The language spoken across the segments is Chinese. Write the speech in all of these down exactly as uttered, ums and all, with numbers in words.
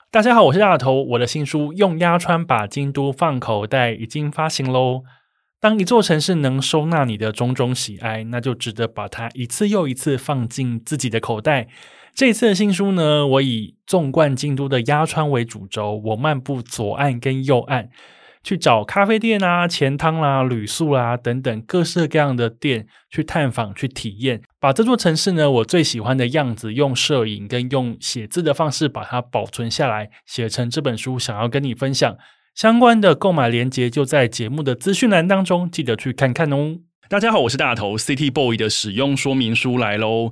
大家好，我是大头，我的新书《用鸭川把京都放口袋》已经发行咯。当一座城市能收纳你的种种喜爱，那就值得把它一次又一次放进自己的口袋。这一次的新书呢，我以纵贯京都的鸭川为主轴，我漫步左岸跟右岸，去找咖啡店啊、钱汤啦、旅宿啦等等各式各样的店去探访、去体验，把这座城市呢我最喜欢的样子用摄影跟用写字的方式把它保存下来，写成这本书想要跟你分享。相关的购买连结就在节目的资讯栏当中，记得去看看哦。大家好，我是大头 City Boy 的使用说明书来咯。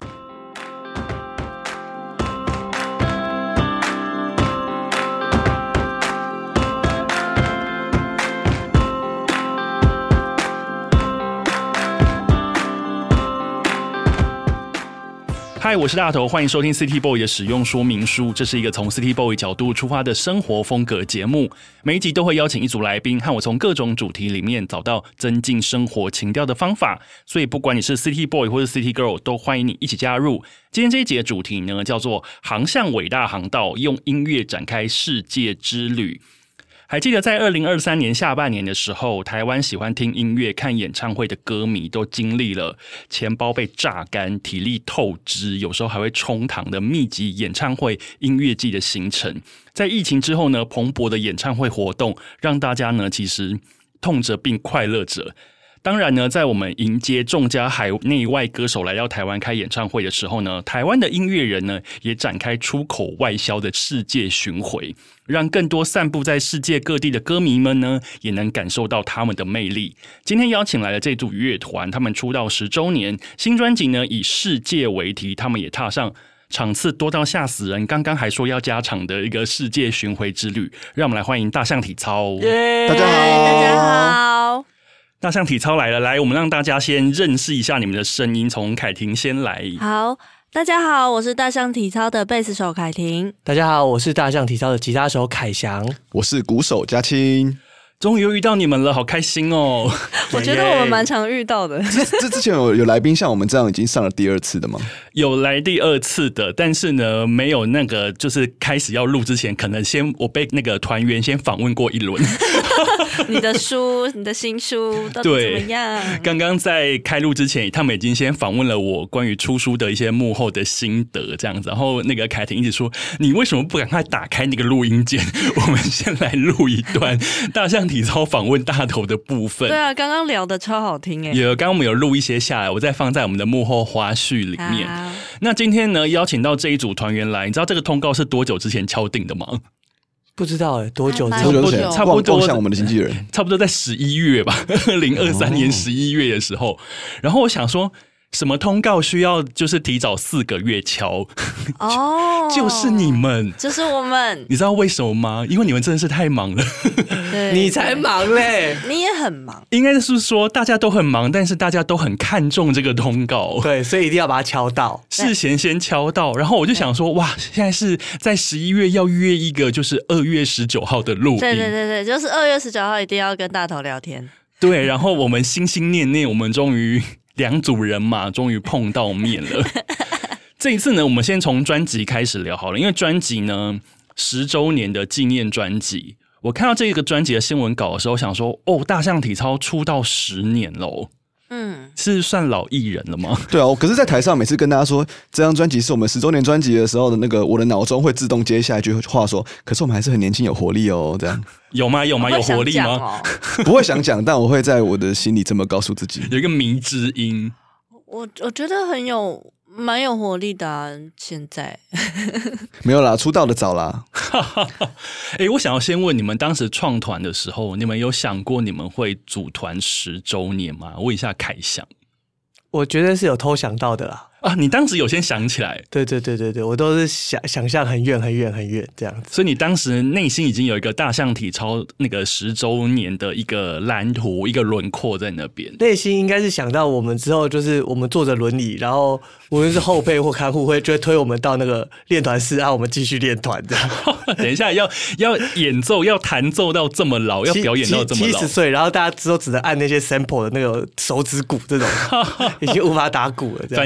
嗨，我是大头，欢迎收听 City Boy 的使用说明书。这是一个从 City Boy 角度出发的生活风格节目，每一集都会邀请一组来宾，和我从各种主题里面找到增进生活情调的方法。所以不管你是 City Boy 或是 City Girl， 都欢迎你一起加入。今天这一集的主题呢，叫做航向伟大航道，用音乐展开世界之旅。还记得在二零二三年下半年的时候，台湾喜欢听音乐、看演唱会的歌迷都经历了钱包被榨干、体力透支，有时候还会冲堂的密集演唱会、音乐季的行程。在疫情之后呢，蓬勃的演唱会活动让大家呢其实痛着并快乐着。当然呢，在我们迎接众家海内外歌手来到台湾开演唱会的时候呢，台湾的音乐人呢也展开出口外销的世界巡回，让更多散布在世界各地的歌迷们呢也能感受到他们的魅力。今天邀请来的这组乐团，他们出道十周年，新专辑呢以世界为题，他们也踏上场次多到吓死人，刚刚还说要加场的一个世界巡回之旅。让我们来欢迎大象体操。 Yeah! 大家好， 大家好。 大象体操来了，来，我们让大家先认识一下你们的声音，从凯婷先来。 好，大家好，我是大象体操的贝斯手凯婷。 大家好，我是大象体操的吉他手凯翔。 我是鼓手嘉清。 终于又遇到你们了，好开心哦！ 我觉得我们蛮常遇到的。 这之前有有来宾像我们这样已经上了第二次的吗？ 有来第二次的，但是呢，没有那个就是开始要录之前，可能先我被那个团员先访问过一轮。 你的书，你的新书到底怎么样？ 刚刚在开录之前，他们已经先访问了我关于出书的一些幕后的心得，这样子。然后那个凯婷一直说：“你为什么不赶快打开那个录音键？我们先来录一段大象体操访问大头的部分。” 对啊，刚刚聊的超好听哎。 有，刚刚我们有录一些下来，我再放在我们的幕后花絮里面。那今天呢，邀请到这一组团员来，你知道这个通告是多久之前敲定的吗？ 不知道哎，多久？ 多久之前？ 差不多像我们的经纪人， 差不多在十一月吧，二零二三年十一月的时候。然后我想说，什么通告需要就是提早四个月敲？哦，就是你们， 就是我们。 你知道为什么吗？因为你们真的是太忙了。 对， 你才忙嘞， 你也很忙。 应该是说大家都很忙，但是大家都很看重这个通告， 对，所以一定要把它敲到， 事先先敲到。然后我就想说，哇，现在是在十一月要约一个就是二月十九号的录音， 对对对对，就是二月十九号一定要跟大头聊天。 对，然后我们心心念念，我们终于两组人马终于碰到面了。这一次呢，我们先从专辑开始聊好了，因为专辑呢十周年的纪念专辑。我看到这个专辑的新闻稿的时候，想说，哦，大象体操出道十年喽。嗯，是算老艺人了吗？ 对啊，可是在台上每次跟大家说这张专辑是我们十周年专辑的时候的那个，我的脑中会自动接下一句话说，可是我们还是很年轻有活力哦，这样。 有吗？有吗？有活力吗？哦、 不会想讲，但我会在我的心里这么告诉自己。 有一个迷之音。 我我觉得很有蛮有活力的啊，现在没有啦，出道的早啦。 欸，我想要先问你们，当时创团的时候，你们有想过你们会组团十周年吗？问一下凯翔。 我觉得是有偷想到的啦。 啊，你当时有先想起来？ 对对对对对，我都是想想象很远很远很远这样子。 所以你当时内心已经有一个大象体操那个十周年的一个蓝图、一个轮廓在那边。 内心应该是想到我们之后就是我们坐着轮椅，然后无论是后辈或看护会就会推我们到那个练团室，让我们继续练团这样。 等一下，要要演奏、要弹奏到这么老，要表演到这么老， 七十岁，然后大家之后只能按那些 sample 的那个手指鼓，这种已经无法打鼓了。 反正就是练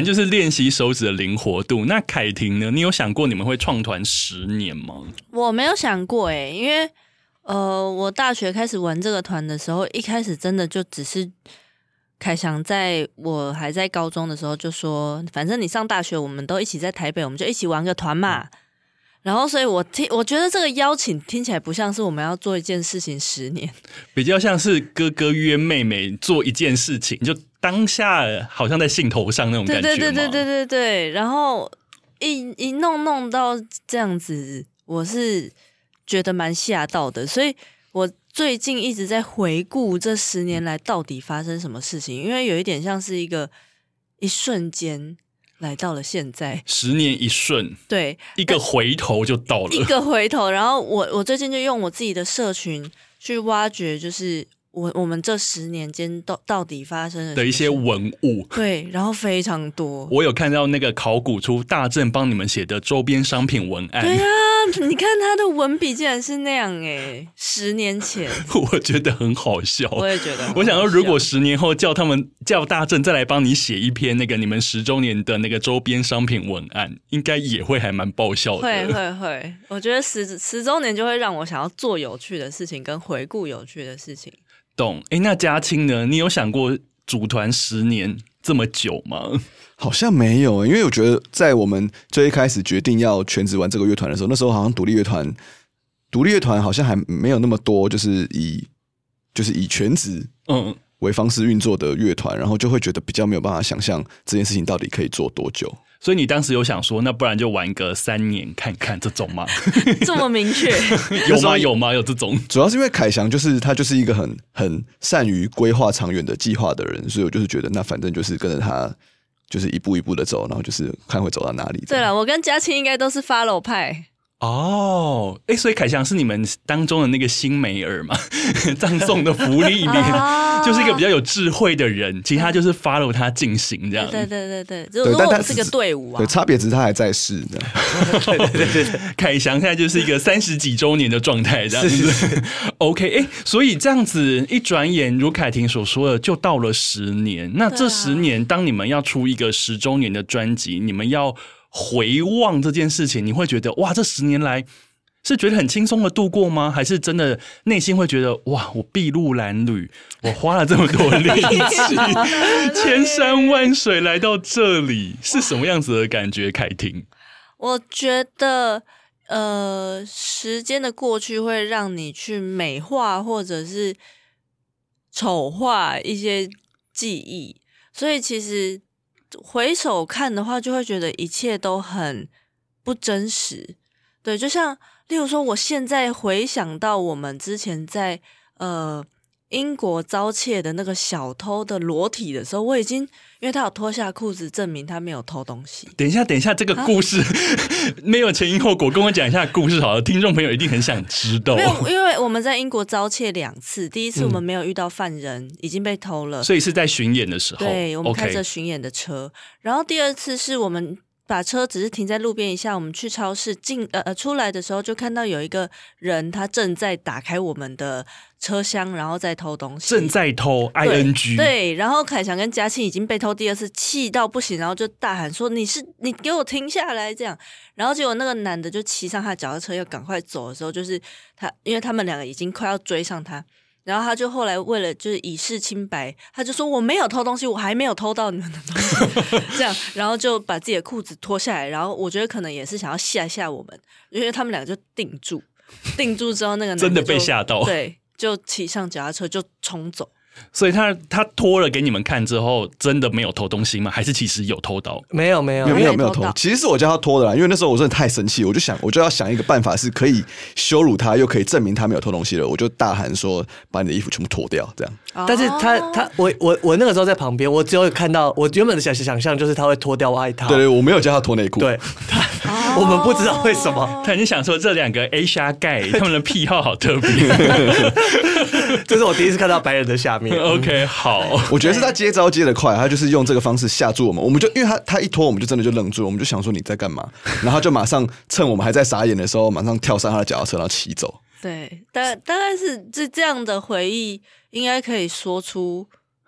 习手指的灵活度。那凯婷呢？你有想过你们会创团十年吗？ 我没有想过哎、欸，因为呃，我大学开始玩这个团的时候，一开始真的就只是凯翔在我还在高中的时候就说，反正你上大学，我们都一起在台北，我们就一起玩个团嘛。然后，所以我听，我觉得这个邀请听起来不像是我们要做一件事情十年， 比较像是哥哥约妹妹做一件事情，就当下好像在兴头上那种感觉。 对对对对对对对。然后一一弄弄到这样子，我是觉得蛮吓到的。所以我最近一直在回顾这十年来到底发生什么事情，因为有一点像是一个一瞬间。来到了现在， 十年一瞬， 对， 一个回头就到了， 一个回头。然后我我最近就用我自己的社群去挖掘，就是我我们这十年间到到底发生了的一些文物， 对，然后非常多。 我有看到那个考古出大正帮你们写的周边商品文案， 对啊，你看他的文笔竟然是那样哎、欸，十年前， 我觉得很好笑。 我也觉得， 我想说，如果十年后叫他们叫大正再来帮你写一篇那个你们十周年的那个周边商品文案，应该也会还蛮爆笑的。 会会会，我觉得十十周年就会让我想要做有趣的事情，跟回顾有趣的事情。 懂。哎，那嘉青呢？你有想过组团十年这么久吗？ 好像没有，因为我觉得在我们最一开始决定要全职玩这个乐团的时候，那时候好像独立乐团，独立乐团好像还没有那么多，就是以就是以全职嗯为方式运作的乐团，然后就会觉得比较没有办法想象这件事情到底可以做多久。 所以你当时有想说，那不然就玩个三年看看这种吗？ 这么明确？ 有吗？有吗？有这种？ 主要是因为凯翔就是他就是一个很很善于规划长远的计划的人，所以我就是觉得那反正就是跟着他。就是一步一步的走，然后就是看会走到哪里。 对了，我跟嘉青应该都是 follow 派哦。哎，所以凯翔是你们当中的那个辛梅尔嘛？葬送的福利里面、啊、就是一个比较有智慧的人，其他就是 follow 他进行这样。 对对对对，如果我们是个队伍啊， 对，差别只是他还在世这样。 对对对对，凯翔现在就是一个三十几周年的状态这样子。是是是 OK， 哎，所以这样子一转眼，如凯婷所说的，就到了十年。那这十年，当你们要出一个十周年的专辑，你们要回望这件事情，你会觉得哇，这十年来是觉得很轻松的度过吗？还是真的内心会觉得哇，我筚路蓝缕，我花了这么多力气，千山万水来到这里，是什么样子的感觉？凯婷， 我觉得呃，时间的过去会让你去美化或者是丑化一些记忆，所以其实回首看的话，就会觉得一切都很不真实。对，就像例如说，我现在回想到我们之前在呃英国遭窃的那个小偷的裸体的时候，我已经因为他有脱下裤子证明他没有偷东西。 等一下，等一下，这个故事、啊、没有前因后果，跟我讲一下故事好了，听众朋友一定很想知道。 没有，因为我们在英国遭窃两次，第一次我们没有遇到犯人，嗯、已经被偷了， 所以是在巡演的时候， 对，我们开着巡演的车。Okay. 然后第二次是我们把车只是停在路边一下，我们去超市进呃呃出来的时候，就看到有一个人他正在打开我们的车厢，然后再偷东西， 正在偷 I N G 对, 对，然后凯翔跟嘉庆已经被偷第二次，气到不行，然后就大喊说：“你是你给我停下来！”这样，然后结果那个男的就骑上他脚踏车要赶快走的时候，就是他，因为他们两个已经快要追上他。然后他就后来为了就是以示清白，他就说我没有偷东西，我还没有偷到你们的东西，这样，然后就把自己的裤子脱下来，然后我觉得可能也是想要吓吓我们，因为他们两个就定住，定住之后那个男的真的被吓到， 对，就骑上脚踏车就冲走。 所以他他脱了给你们看之后，真的没有偷东西吗？还是其实有偷到？ 没有没有没有没有偷，其实是我叫他脱的啦，因为那时候我真的太生气，我就想我就要想一个办法是可以羞辱他，又可以证明他没有偷东西了，我就大喊说把你的衣服全部脱掉，这样。 但是他他我我我那个时候在旁边，我只有看到我原本的想想象就是他会脱掉外套， 对对，我没有叫他脱内裤， 对他。我们不知道为什么， 他已经想说这两个 Asia guy 他们的癖好好特别， 这是我第一次看到白人的下面。 OK， 好， 我觉得是他接招接得快，他就是用这个方式吓住我们，我们就因为他他一脱，我们就真的就愣住，我们就想说你在干嘛，然后他就马上趁我们还在傻眼的时候，马上跳上他的脚踏车，然后骑走。 对，大大概是这这样的回忆，应该可以说出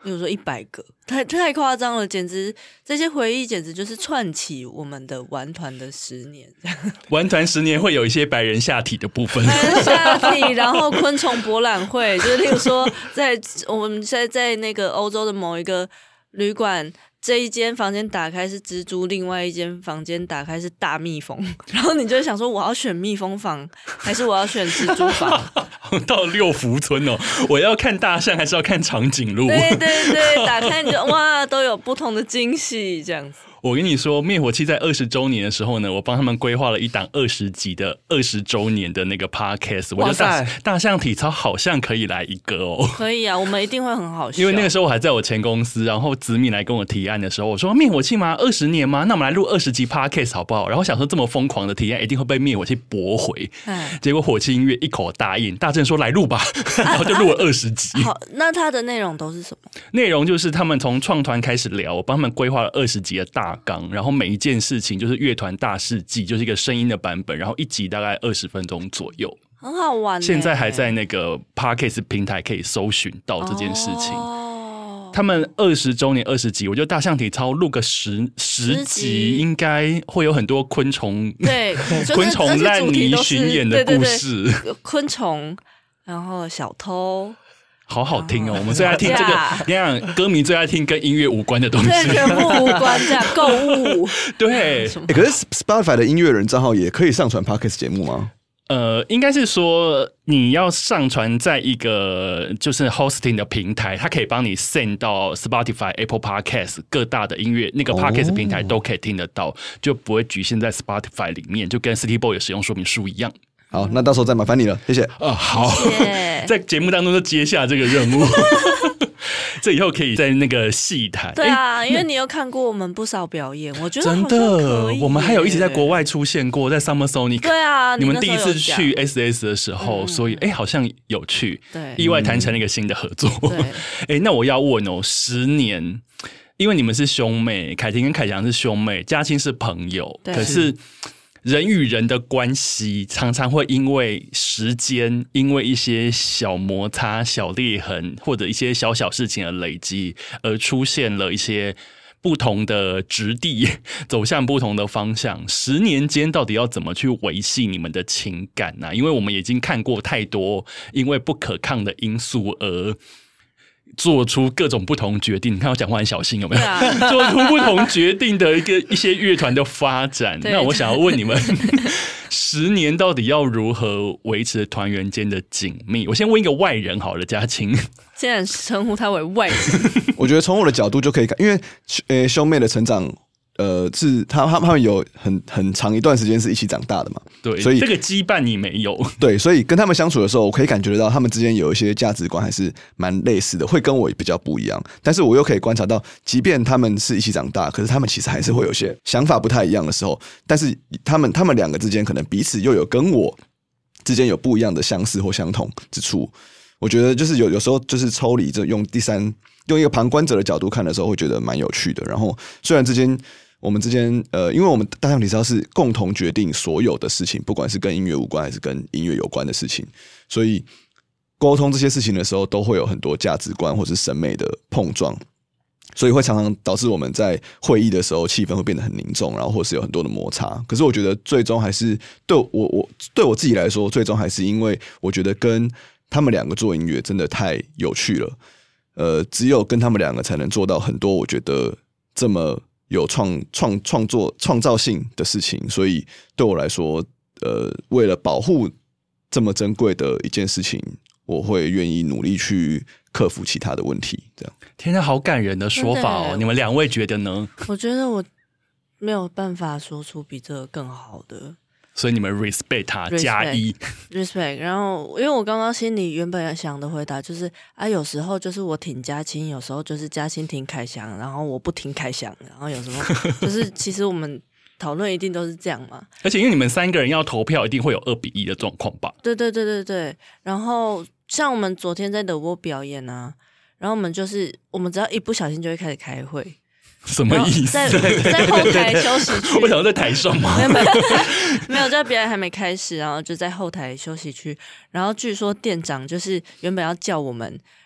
比如说一百个，太太夸张了，简直这些回忆简直就是串起我们的玩团的十年。 玩团十年会有一些白人下体的部分， 白人下体，然后昆虫博览会，就是例如说在我们在在那个欧洲的某一个旅馆。这一间房间打开是蜘蛛，另外一间房间打开是大蜜蜂，然后你就会想说，我要选蜜蜂房还是我要选蜘蛛房？ 到六福村哦，我要看大象还是要看长颈鹿？ 对对对，打开你就哇，都有不同的惊喜，这样子。 我跟你说，灭火器在二十周年的时候呢，我帮他们规划了一档二十集的二十周年的那个 podcast。我觉得大大象体操好像可以来一个哦。 可以啊，我们一定会很好笑。 因为那个时候我还在我前公司，然后子敏来跟我提案的时候，我说灭火器吗？二十年吗？那我们来录二十集 podcast 好不好？然后想说这么疯狂的提案一定会被灭火器驳回，结果火器音乐一口答应，大正说来录吧，然后就录了二十集。 好，那它的内容都是什么？ 内容就是他们从创团开始聊，我帮他们规划了二十集的大纲，然后每一件事情就是乐团大事记，就是一个声音的版本，然后一集大概二十分钟左右， 很好玩。 现在还在那个 Podcast 平台可以搜寻到这件事情。哦，他们二十周年二十集，我觉得大象体操录个十十集，应该会有很多昆虫对昆虫烂泥巡演的故事， 对对对，昆虫，然后小偷。 好好听哦！我们最爱听这个，你看歌迷最爱听跟音乐无关的东西， 对，全部无关，这样购物。 对、 欸，可是 Spotify 的音乐人账号也可以上传 Podcast 节目吗？ 呃，应该是说你要上传在一个就是 hosting 的平台，它可以帮你 send 到 Spotify、Apple Podcast 各大的音乐那个 Podcast 平台都可以听得到，就不会局限在 Spotify 里面，就跟 City Boy 的使用说明书一样。 好，那到时候再麻烦你了，谢谢。 啊，好， 谢谢在节目当中就接下这个任务，这以后可以在那个戏台。 对啊，欸、因为你有看过我们不少表演，我觉得真的，我们还有一起在国外出现过，在 Summer Sonic。 对啊， 你们第一次去 S S 的时候，嗯、所以哎、欸，好像有去， 对， 意外谈成了一个新的合作。对，哎、欸，那我要问哦，十年。因为你们是兄妹，凯婷跟凯翔是兄妹，嘉欣是朋友，可是人与人的关系常常会因为时间，因为一些小摩擦、小裂痕，或者一些小小事情的累积，而出现了一些不同的质地，走向不同的方向。十年间到底要怎么去维系你们的情感呢、啊？因为我们已经看过太多因为不可抗的因素而做出各种不同决定，你看我讲话很小心有没有？啊、做出不同决定的一个一些乐团的发展。那我想要问你们，十年到底要如何维持团员间的紧密？我先问一个外人好了，嘉青， 现在称呼他为外人。 我觉得从我的角度就可以看，因为呃兄妹的成长。呃，是他他他们有很很长一段时间是一起长大的嘛， 对， 所以这个羁绊你没有， 对，所以跟他们相处的时候，我可以感觉得到他们之间有一些价值观还是蛮类似的，会跟我比较不一样，但是我又可以观察到，即便他们是一起长大，可是他们其实还是会有些想法不太一样的时候，但是他们他们两个之间可能彼此又有跟我之间有不一样的相似或相同之处，我觉得就是有有时候就是抽离，就用第三用一个旁观者的角度看的时候，会觉得蛮有趣的。然后虽然之间。我们之间，呃，因为我们大象体操是共同决定所有的事情，不管是跟音乐无关还是跟音乐有关的事情，所以沟通这些事情的时候，都会有很多价值观或是审美的碰撞，所以会常常导致我们在会议的时候气氛会变得很凝重，然后或是有很多的摩擦。可是我觉得最终还是对我我对我自己来说，最终还是因为我觉得跟他们两个做音乐真的太有趣了，呃，只有跟他们两个才能做到很多我觉得这么。有创创创作创造性的事情，所以对我来说，呃，为了保护这么珍贵的一件事情，我会愿意努力去克服其他的问题。这样， 天哪，好感人的说法哦！你们两位觉得呢？ 我觉得我没有办法说出比这个更好的。 所以你们 respect 他加一 respect， 然后因为我刚刚心里原本想的回答就是啊，有时候就是我挺嘉青，有时候就是嘉青挺凯翔，然后我不挺凯翔，然后有什么就是其实我们讨论一定都是这样嘛。 而且因为你们三个人要投票，一定会有二比一的状况吧？ 对对对对对。然后像我们昨天在The Wall表演啊，然后我们就是我们只要一不小心就会开始开会。 什么意思？ 在在后台休息区， 我想要在台上吗？ 没有没有，没有，在别人还没开始，然后就在后台休息区。然后据说店长就是原本要叫我们，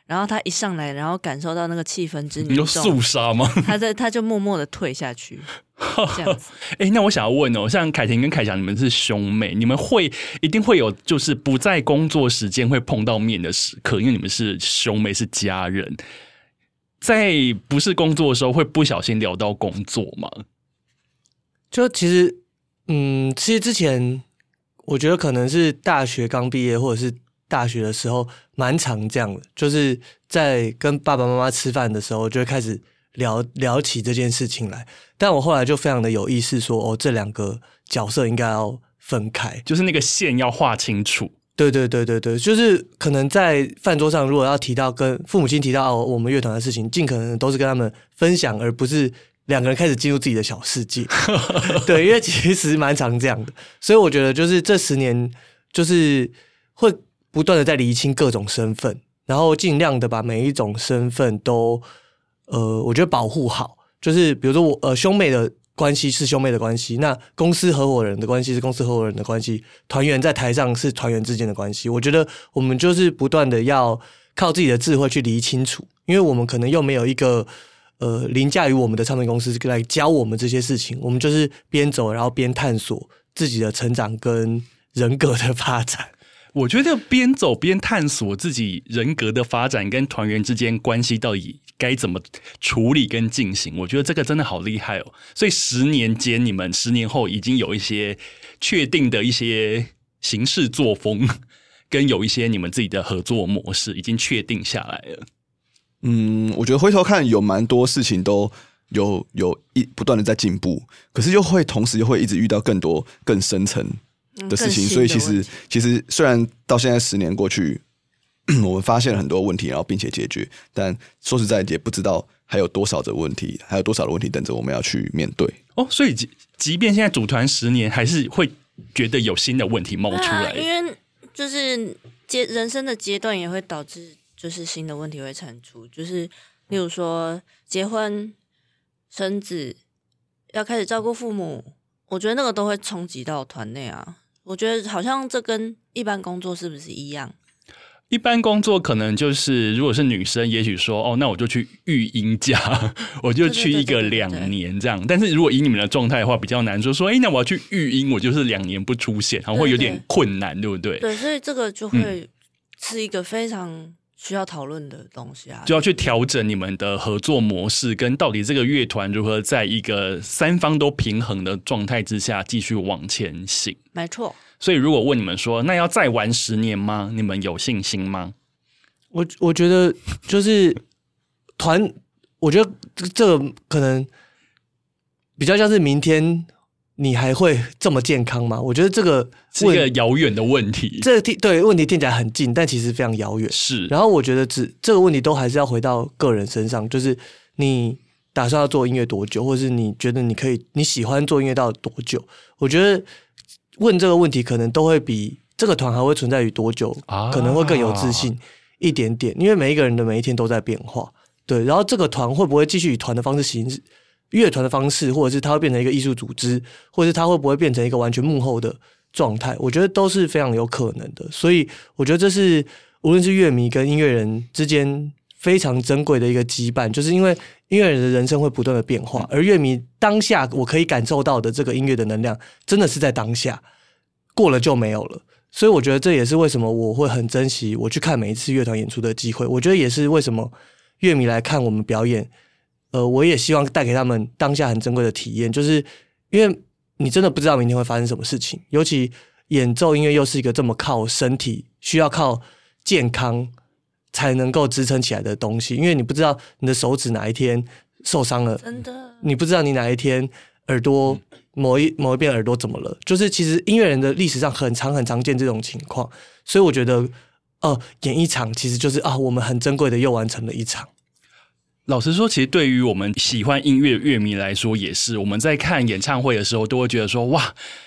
然后他一上来，然后感受到那个气氛之凝你说重， 肃杀吗？ 他在他就默默的退下去，这样子。 哎、那我想要问哦，像凯婷跟凯翔，你们是兄妹，你们会一定会有就是不在工作时间会碰到面的时刻，因为你们是兄妹，是家人，在不是工作的时候会不小心聊到工作吗？ 就其实，嗯，其实之前我觉得可能是大学刚毕业，或者是大学的时候，蛮常这样的，就是在跟爸爸妈妈吃饭的时候，就会开始聊聊起这件事情来。但我后来就非常的有意识说，哦，这两个角色应该要分开， 就是那个线要画清楚。 对对对对对，就是可能在饭桌上，如果要提到跟父母亲提到、哦、我们乐团的事情，尽可能都是跟他们分享，而不是两个人开始进入自己的小世界。对，因为其实蛮常这样的，所以我觉得就是这十年就是会不断的在厘清各种身份，然后尽量的把每一种身份都呃，我觉得保护好。就是比如说我呃兄妹的关系是兄妹的关系，那公司合伙人的关系是公司合伙人的关系，团员在台上是团员之间的关系。我觉得我们就是不断的要靠自己的智慧去理清楚，因为我们可能又没有一个呃凌驾于我们的唱片公司来教我们这些事情，我们就是边走然后边探索自己的成长跟人格的发展。 我觉得边走边探索自己人格的发展跟团员之间关系到底该怎么处理跟进行，我觉得这个真的好厉害哦。所以十年间，你们十年后已经有一些确定的一些行事作风，跟有一些你们自己的合作模式已经确定下来了。 嗯，我觉得回头看有蛮多事情都有有一不断的在进步，可是又会同时又会一直遇到更多更深层的事情，所以其实其实虽然到现在十年过去，我们发现了很多问题，然后并且解决，但说实在也不知道还有多少的问题，还有多少的问题等着我们要去面对。 哦，所以即即便现在组团十年，还是会觉得有新的问题冒出来， 啊、因为就是阶人生的阶段也会导致就是新的问题会产出，就是例如说结婚、生子，要开始照顾父母，我觉得那个都会冲击到团内啊。我觉得好像这跟一般工作是不是一样？ 一般工作可能就是，如果是女生，也许说哦，那我就去育婴假，我就去一个两年这样。但是如果以你们的状态的话，比较难说说，哎，那我要去育婴，我就是两年不出现，好像会有点困难， 对, 对不对？ 对，所以这个就会是一个非常需要讨论的东西啊， 就要去调整你们的合作模式，跟到底这个乐团如何在一个三方都平衡的状态之下继续往前行。 没错。 所以如果问你们说，那要再玩十年吗？你们有信心吗？ 我我觉得就是团，我觉得这个可能比较像是明天你还会这么健康吗？我觉得这个是一个遥远的问题。 这个对问题听起来很近，但其实非常遥远。 是。 然后我觉得只这个问题都还是要回到个人身上，就是你打算要做音乐多久，或者是你觉得你可以你喜欢做音乐到多久？我觉得问这个问题可能都会比这个团还会存在于多久、啊、可能会更有自信一点点，因为每一个人的每一天都在变化。对，然后这个团会不会继续以团的方式行事，乐团的方式，或者是它会变成一个艺术组织，或者是它会不会变成一个完全幕后的状态，我觉得都是非常有可能的。所以我觉得这是无论是乐迷跟音乐人之间非常珍贵的一个羁绊，就是因为音乐人的人生会不断的变化，而乐迷当下我可以感受到的这个音乐的能量真的是在当下，过了就没有了。所以我觉得这也是为什么我会很珍惜我去看每一次乐团演出的机会，我觉得也是为什么乐迷来看我们表演，呃，我也希望带给他们当下很珍贵的体验，就是因为你真的不知道明天会发生什么事情，尤其演奏音乐又是一个这么靠身体，需要靠健康才能够支撑起来的东西，因为你不知道你的手指哪一天受伤了， 真的，你不知道你哪一天耳朵某一某一边耳朵怎么了，就是其实音乐人的历史上很常很常见这种情况，所以我觉得呃，演一场其实就是啊，我们很珍贵的又完成了一场。 老实说，其实对于我们喜欢音乐乐迷来说也是，我们在看演唱会的时候都会觉得说，哇，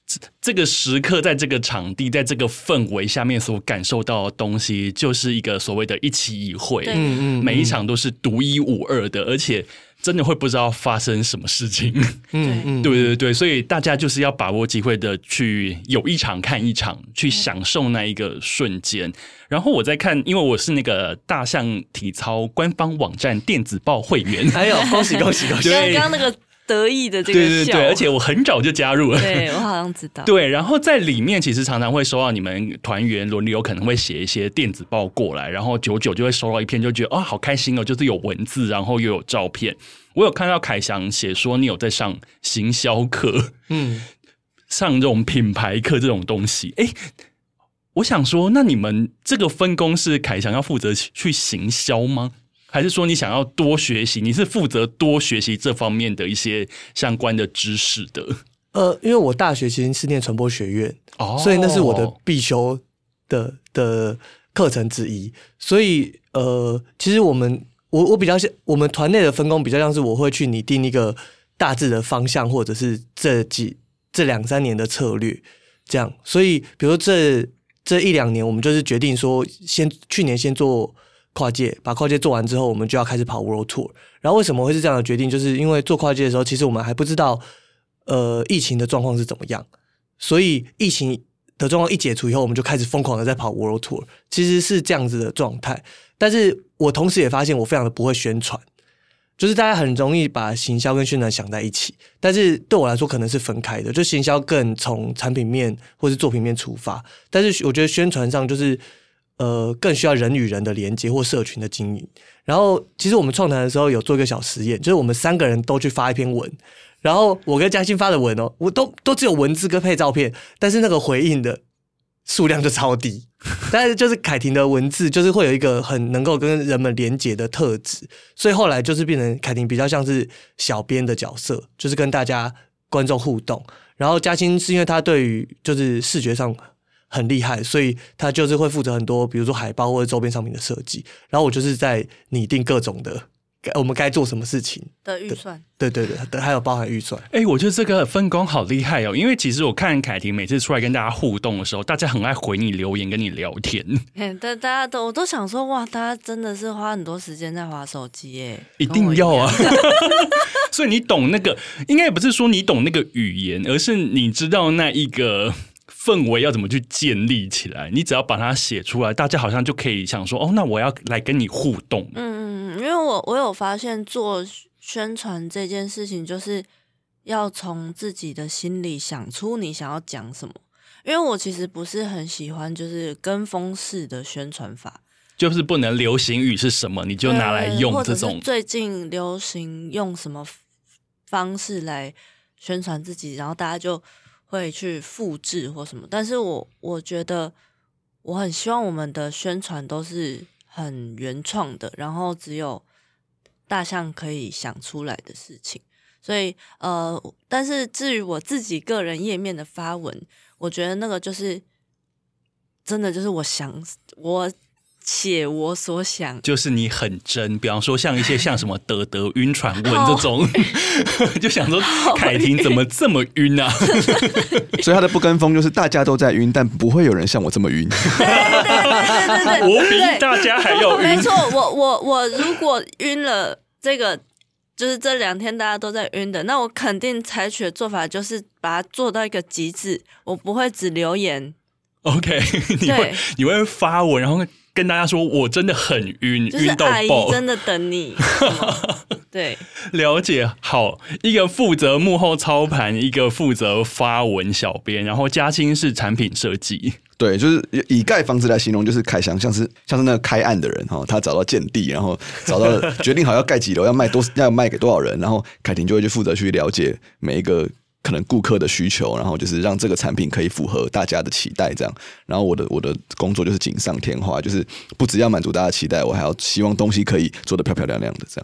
这个时刻在这个场地在这个氛围下面所感受到的东西，就是一个所谓的一期一会， 嗯嗯， 每一场都是独一无二的，而且真的会不知道发生什么事情。 嗯嗯， 对对对，所以大家就是要把握机会的去有一场看一场，去享受那一个瞬间。然后我在看，因为我是那个大象体操官方网站电子报会员， 还有恭喜恭喜恭喜！ 刚刚那个得意的这个笑， 对对对，而且我很早就加入了， 对我好像知道。 对，然后在里面其实常常会收到你们团员轮流可能会写一些电子报过来，然后久久就会收到一篇，就觉得哦好开心哦，就是有文字，然后又有照片。我有看到凯翔写说你有在上行销课，嗯，上这种品牌课这种东西，哎。我想说，那你们这个分工是凯翔要负责去行销吗？还是说你想要多学习？你是负责多学习这方面的一些相关的知识的？ 呃，因为我大学其实是念传播学院， 哦， 所以那是我的必修的的课程之一。所以呃，其实我们我我比较像我们团内的分工比较像是我会去拟定一个大致的方向，或者是这几这两三年的策略这样。所以比如说这。这一两年，我们就是决定说，先去年先做跨界，把跨界做完之后，我们就要开始跑 World Tour。然后为什么会是这样的决定？就是因为做跨界的时候，其实我们还不知道，呃，疫情的状况是怎么样。所以疫情的状况一解除以后，我们就开始疯狂的在跑 World Tour，其实是这样子的状态。但是我同时也发现，我非常的不会宣传。就是大家很容易把行销跟宣传想在一起，但是对我来说可能是分开的。就行销更从产品面或是作品面出发，但是我觉得宣传上就是呃更需要人与人的连接或社群的经营。然后其实我们创团的时候有做一个小实验，就是我们三个人都去发一篇文，然后我跟嘉欣发的文哦，我都都只有文字跟配照片，但是那个回应的数量就超低。但是就是凯婷的文字就是会有一个很能够跟人们连结的特质，所以后来就是变成凯婷比较像是小编的角色，就是跟大家观众互动。然后嘉欣是因为他对于就是视觉上很厉害，所以他就是会负责很多比如说海报或者周边商品的设计，然后我就是在拟定各种的我们该做什么事情的预算， 对对对，还有包含预算。 哎、欸，我觉得这个分工好厉害哦！因为其实我看凯婷每次出来跟大家互动的时候，大家很爱回你留言，跟你聊天。 哎、欸，但大家都我都想说，哇，大家真的是花很多时间在滑手机耶， 一定要啊！所以你懂那个，应该也不是说你懂那个语言，而是你知道那一个氛围要怎么去建立起来。你只要把它写出来，大家好像就可以想说，哦，那我要来跟你互动。 嗯。因为我我有发现做宣传这件事情，就是要从自己的心里想出你想要讲什么。因为我其实不是很喜欢就是跟风式的宣传法， 就是不能流行语是什么你就拿来用这种。 或者是最近流行用什么方式来宣传自己，然后大家就会去复制或什么。但是我我觉得我很希望我们的宣传都是很原创的，然后只有大象可以想出来的事情。所以呃，但是至于我自己个人页面的发文，我觉得那个就是真的就是我想我写我所想， 就是你很真。比方说像一些像什么德德晕船文这种就想说凯婷怎么这么晕啊所以他的不跟风就是大家都在晕，但不会有人像我这么晕。 对对对对对， 我比大家还要晕。 没错，我我我如果晕了，这个就是这两天大家都在晕的，那我肯定采取的做法就是把它做到一个极致，我不会只留言。 OK， 你会你会发文，然后跟大家说我真的很晕， 就是晕到阿姨爆， 真的等你。对， 了解。好，一个负责幕后操盘，一个负责发文小编，然后嘉欣是产品设计。 对，就是以盖房子来形容，就是凯翔像是像是那个开案的人哈，他找到建地，然后找到决定好要盖几楼，要卖多要卖给多少人，然后凯婷就会去负责去了解每一个可能顾客的需求，然后就是让这个产品可以符合大家的期待，这样。然后我的我的工作就是锦上添花，就是不只要满足大家的期待，我还要希望东西可以做得漂漂亮亮的这样。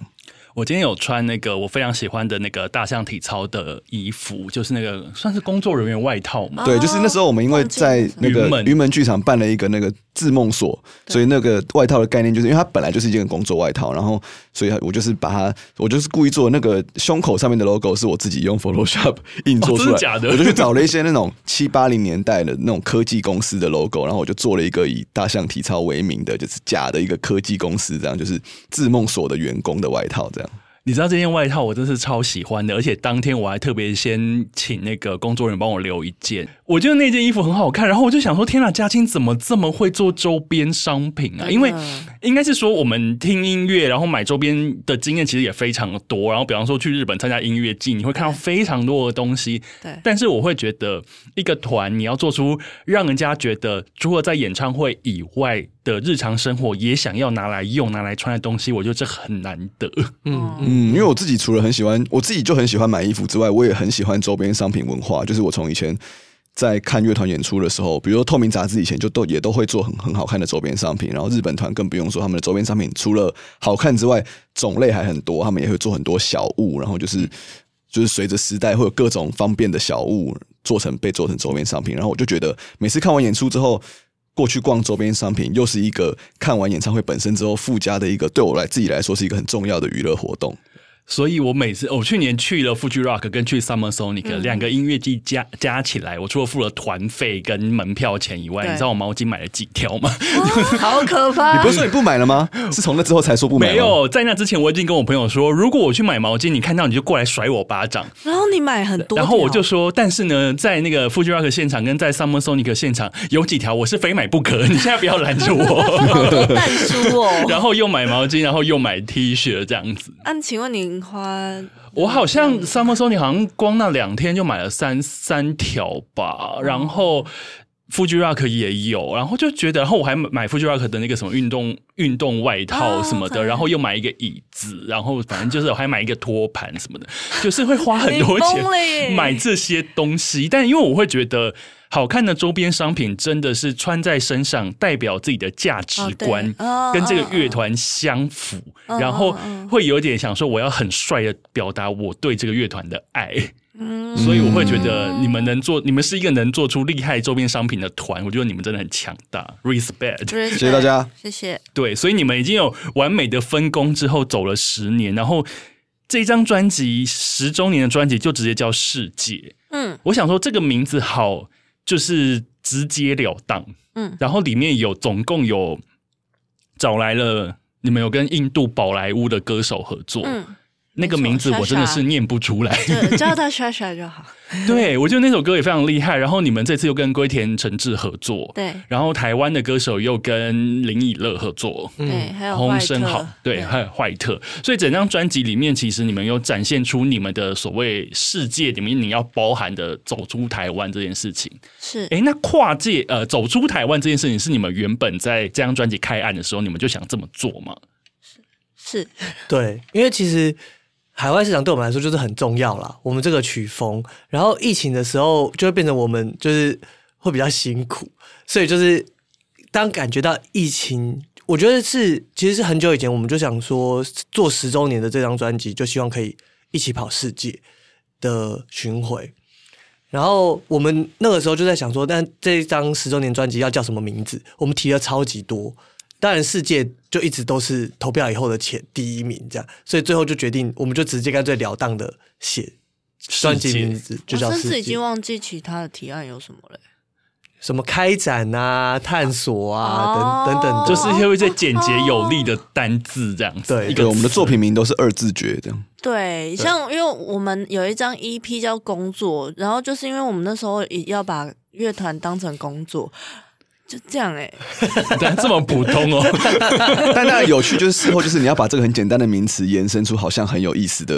我今天有穿那个我非常喜欢的那个大象体操的衣服，就是那个算是工作人员外套嘛。 对，就是那时候我们因为在那个云门剧场办了一个那个自梦所，所以那个外套的概念就是因为它本来就是一件工作外套，然后所以我就是把它，我就是故意做那个胸口上面的 logo 是我自己用 Photoshop 印做出来， 哦、真的假的？ 我就去找了一些那种七八零年代的那种科技公司的 logo， 然后我就做了一个以大象体操为名的，就是假的一个科技公司，这样就是自梦所的员工的外套这样。 你知道这件外套我真是超喜欢的，而且当天我还特别先请那个工作人员帮我留一件，我觉得那件衣服很好看，然后我就想说，天哪，嘉青怎么这么会做周边商品啊？因为应该是说我们听音乐，然后买周边的经验其实也非常的多，然后比方说去日本参加音乐季，你会看到非常多的东西，对。但是我会觉得一个团你要做出让人家觉得除了在演唱会以外的日常生活也想要拿来用拿来穿的东西，我觉得这很难得。 嗯嗯，因为我自己除了很喜欢，我自己就很喜欢买衣服之外，我也很喜欢周边商品文化。就是我从以前在看乐团演出的时候，比如说透明杂志以前就都也都会做很很好看的周边商品，然后日本团更不用说，他们的周边商品除了好看之外，种类还很多，他们也会做很多小物，然后就是就是随着时代会有各种方便的小物做成被做成周边商品，然后我就觉得每次看完演出之后。过去逛周边商品，又是一个看完演唱会本身之后附加的一个，对我来自己来说是一个很重要的娱乐活动。 所以我每次我、哦、去年去了 Fuji Rock 跟去 Summer Sonic、嗯、两个音乐季加加起来，我除了付了团费跟门票钱以外，你知道我毛巾买了几条吗？ 好可怕！ 你不是说你不买了吗？是从那之后才说不买吗？ 没有，在那之前我已经跟我朋友说，如果我去买毛巾，你看到你就过来甩我巴掌。 然后你买很多， 然后我就说，但是呢，在那个 Fuji Rock 现场跟在 Summer Sonic 现场有几条我是非买不可，你现在不要拦着我。 淡叔哦。 然后又买毛巾，然后又买 T 恤这样子。 啊，请问您花？ 我好像 Summer Sonic 好像光那两天就买了三三条吧，然后 Fuji Rock 也有，然后就觉得，然后我还买 Fuji Rock 的那个什么运动运动外套什么的， oh, okay. 然后又买一个椅子，然后反正就是我还买一个托盘什么的，就是会花很多钱买这些东西，但因为我会觉得。好看的周边商品真的是穿在身上代表自己的价值观，哦、跟这个乐团相符，哦、然后会有点想说我要很帅的表达我对这个乐团的爱，嗯、所以我会觉得你们能做，你们是一个能做出厉害周边商品的团，我觉得你们真的很强大 ，respect， 谢谢大家， 谢谢。 对，所以你们已经有完美的分工之后走了十年，然后这张专辑十周年的专辑就直接叫世界，嗯，我想说这个名字好。就是直截了当，嗯，然后里面有总共有找来了，你们有跟印度宝莱坞的歌手合作，嗯，那个名字我真的是念不出来， 对，叫他莎莎就好。 对，我觉得那首歌也非常厉害。然后你们这次又跟龟田诚志合作，对，然后台湾的歌手又跟林以乐合作， 对，还有洪生豪，对，还有坏特。所以整张专辑里面，其实你们有展现出你们的所谓世界里面你要包含的走出台湾这件事情。 是， 哎，那跨界呃走出台湾这件事情，是你们原本在这张专辑开案的时候，你们就想这么做吗？ 是，是， 对，因为其实。海外市场对我们来说就是很重要啦，我们这个曲风，然后疫情的时候就会变成我们就是会比较辛苦，所以就是当感觉到疫情，我觉得是其实是很久以前我们就想说做十周年的这张专辑，就希望可以一起跑世界的巡回，然后我们那个时候就在想说，但这张十周年专辑要叫什么名字？我们提了超级多。当然，世界就一直都是投票以后的前第一名，这样，所以最后就决定，我们就直接干脆了当的写专辑名字，就叫世界。 我甚至已经忘记其他的提案有什么了。 什么开展啊、探索啊、哦、等等等， 就是会在简洁有力的单字这样子。 对， 一个我们的作品名都是二字诀这样。 对，像因为我们有一张 E P 叫《工作》，然后就是因为我们那时候要把乐团当成工作。就这样哎、 欸，这么普通哦。 但当然有趣就是事后就是你要把这个很简单的名词延伸出好像很有意思的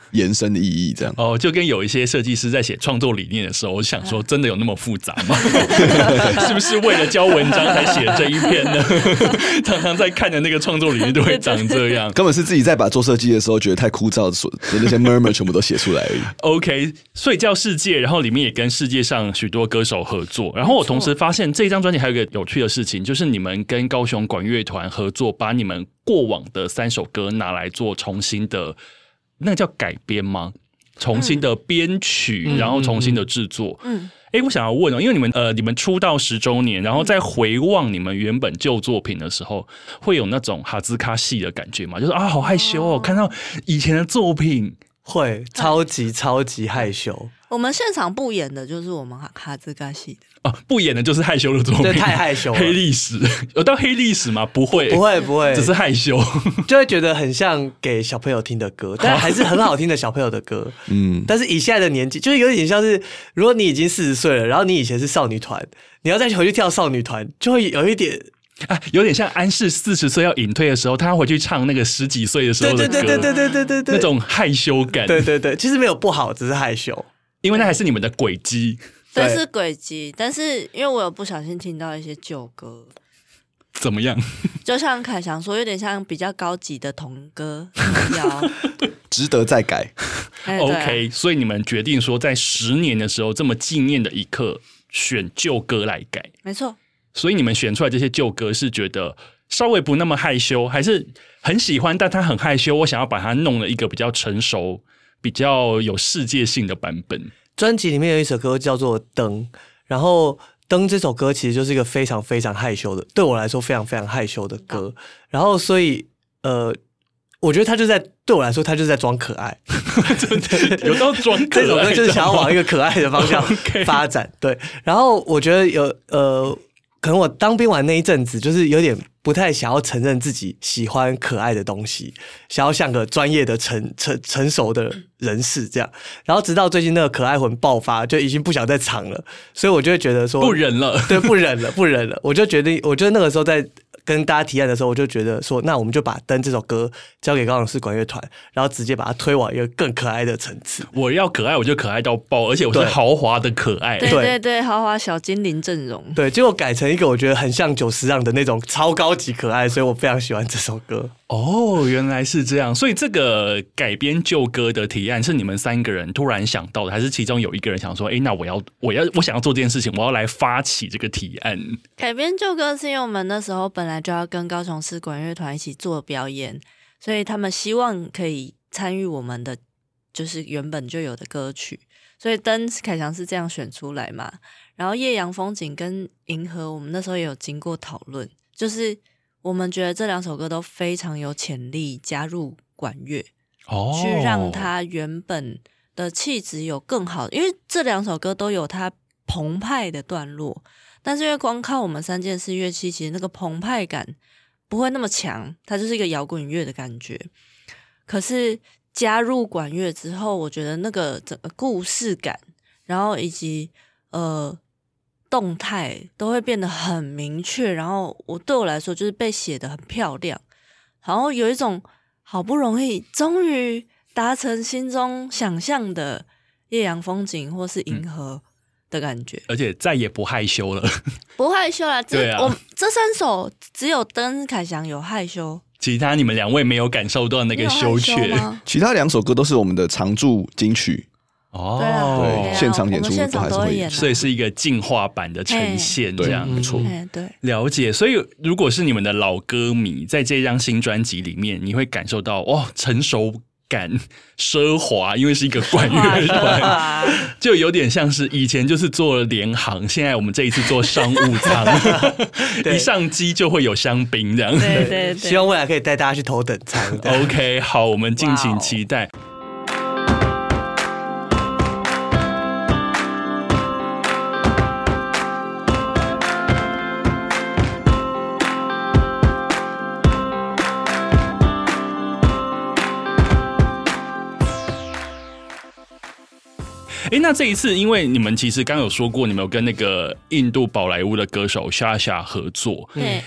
延伸的意义，这样哦，就跟有一些设计师在写创作理念的时候，我想说，真的有那么复杂吗？是不是为了教文章才写这一篇呢？常常在看的那个创作理念都会长这样， 根本是自己在把做设计的时候觉得太枯燥的那些 murmur 全部都写出来而已。 OK， 睡觉世界，然后里面也跟世界上许多歌手合作。然后我同时发现这一张专辑还有一个有趣的事情，就是你们跟高雄管乐团合作，把你们过往的三首歌拿来做重新的。那个叫改编吗？重新的编曲，嗯、然后重新的制作。嗯，哎、欸，我想要问哦，因为你们呃，你们出道十周年，然后在回望你们原本旧作品的时候，会有那种哈兹卡系的感觉吗？就是啊，好害羞哦，看到以前的作品， 会超级超级害羞。 我们现场不演的就是我们哈兹卡系的。 哦，不演的就是害羞的作品， 对，太害羞了。 黑历史有到黑历史吗？不会， 不会，不会， 只是害羞， 就会觉得很像给小朋友听的歌，但还是很好听的小朋友的歌。嗯，但是以现在的年纪，就是有点像是，如果你已经四十岁了，然后你以前是少女团，你要再回去跳少女团，就会有一点。 啊，有点像安室四十岁要隐退的时候，他要回去唱那个十几岁的时候的歌， 对对对对对对对对， 那种害羞感。 对对对，其实没有不好，只是害羞， 因为那还是你们的轨迹。 对，是轨迹，但是因为我有不小心听到一些旧歌， 怎么样？ 就像凯翔说，有点像比较高级的童歌，要值得再改。 OK， 所以你们决定说，在十年的时候这么纪念的一刻，选旧歌来改。 没错。 所以你们选出来这些旧歌，是觉得稍微不那么害羞，还是很喜欢，但他很害羞，我想要把它弄了一个比较成熟、比较有世界性的版本。 专辑里面有一首歌叫做《灯》，然后《灯》这首歌其实就是一个非常非常害羞的，对我来说非常非常害羞的歌。然后所以呃，我觉得他就在对我来说，他就是在装可爱， 有到装可爱。 这首歌就是想要往一个可爱的方向发展。对，然后我觉得有呃，可能我当兵完那一阵子，就是有点不太想要承认自己喜欢可爱的东西，想要像个专业的成成成熟的人士这样。然后直到最近那个可爱魂爆发，就已经不想再藏了，所以我就会觉得说不忍了， 对，不忍了，不忍了。我就决定，我觉得那个时候在跟大家提案的时候，我就觉得说，那我们就把《灯》这首歌交给高雄市管乐团，然后直接把它推往一个更可爱的层次。 我要可爱，我就可爱到爆，而且我是豪华的可爱。 对对对，豪华小精灵阵容。 对，结果改成一个我觉得很像久石让的那种超高级可爱，所以我非常喜欢这首歌。 哦，原来是这样，所以这个改编旧歌的提案是你们三个人突然想到的，还是其中有一个人想说，哎，那我要我要我想要做这件事情，我要来发起这个提案？ 改编旧歌是因为我们那时候本来就要跟高雄市管乐团一起做表演，所以他们希望可以参与我们的就是原本就有的歌曲，所以灯凯翔是这样选出来嘛。然后夜阳风景跟银河，我们那时候也有经过讨论，就是我们觉得这两首歌都非常有潜力加入管乐，哦，去让它原本的气质有更好的，因为这两首歌都有它澎湃的段落，但是因为光靠我们三件式乐器，其实那个澎湃感不会那么强，它就是一个摇滚乐的感觉。可是加入管乐之后，我觉得那个整个故事感，然后以及呃动态都会变得很明确，然后我对我来说就是被写得很漂亮，然后有一种好不容易终于达成心中想象的夜阳风景或是银河的感觉， 而且再也不害羞了， 不害羞了。 对啊， 我这三首只有灯凯翔有害羞， 其他你们两位没有感受到那个羞怯。 其他两首歌都是我们的常驻金曲。 哦， 对啊， 对，现场演出都还是会演， 所以是一个进化版的呈现，这样没错。 对， 了解。所以如果是你们的老歌迷，在这张新专辑里面，你会感受到哇，成熟感、奢华，因为是一个管乐团，就有点像是以前就是做联航，现在我们这一次做商务舱，一上机就会有香槟这样。 对对对， 希望未来可以带大家去头等舱。 OK， 好，我们敬请期待。Wow。哎，那这一次，因为你们其实刚有说过，你们有跟那个印度宝莱坞的歌手莎莎合作， 对，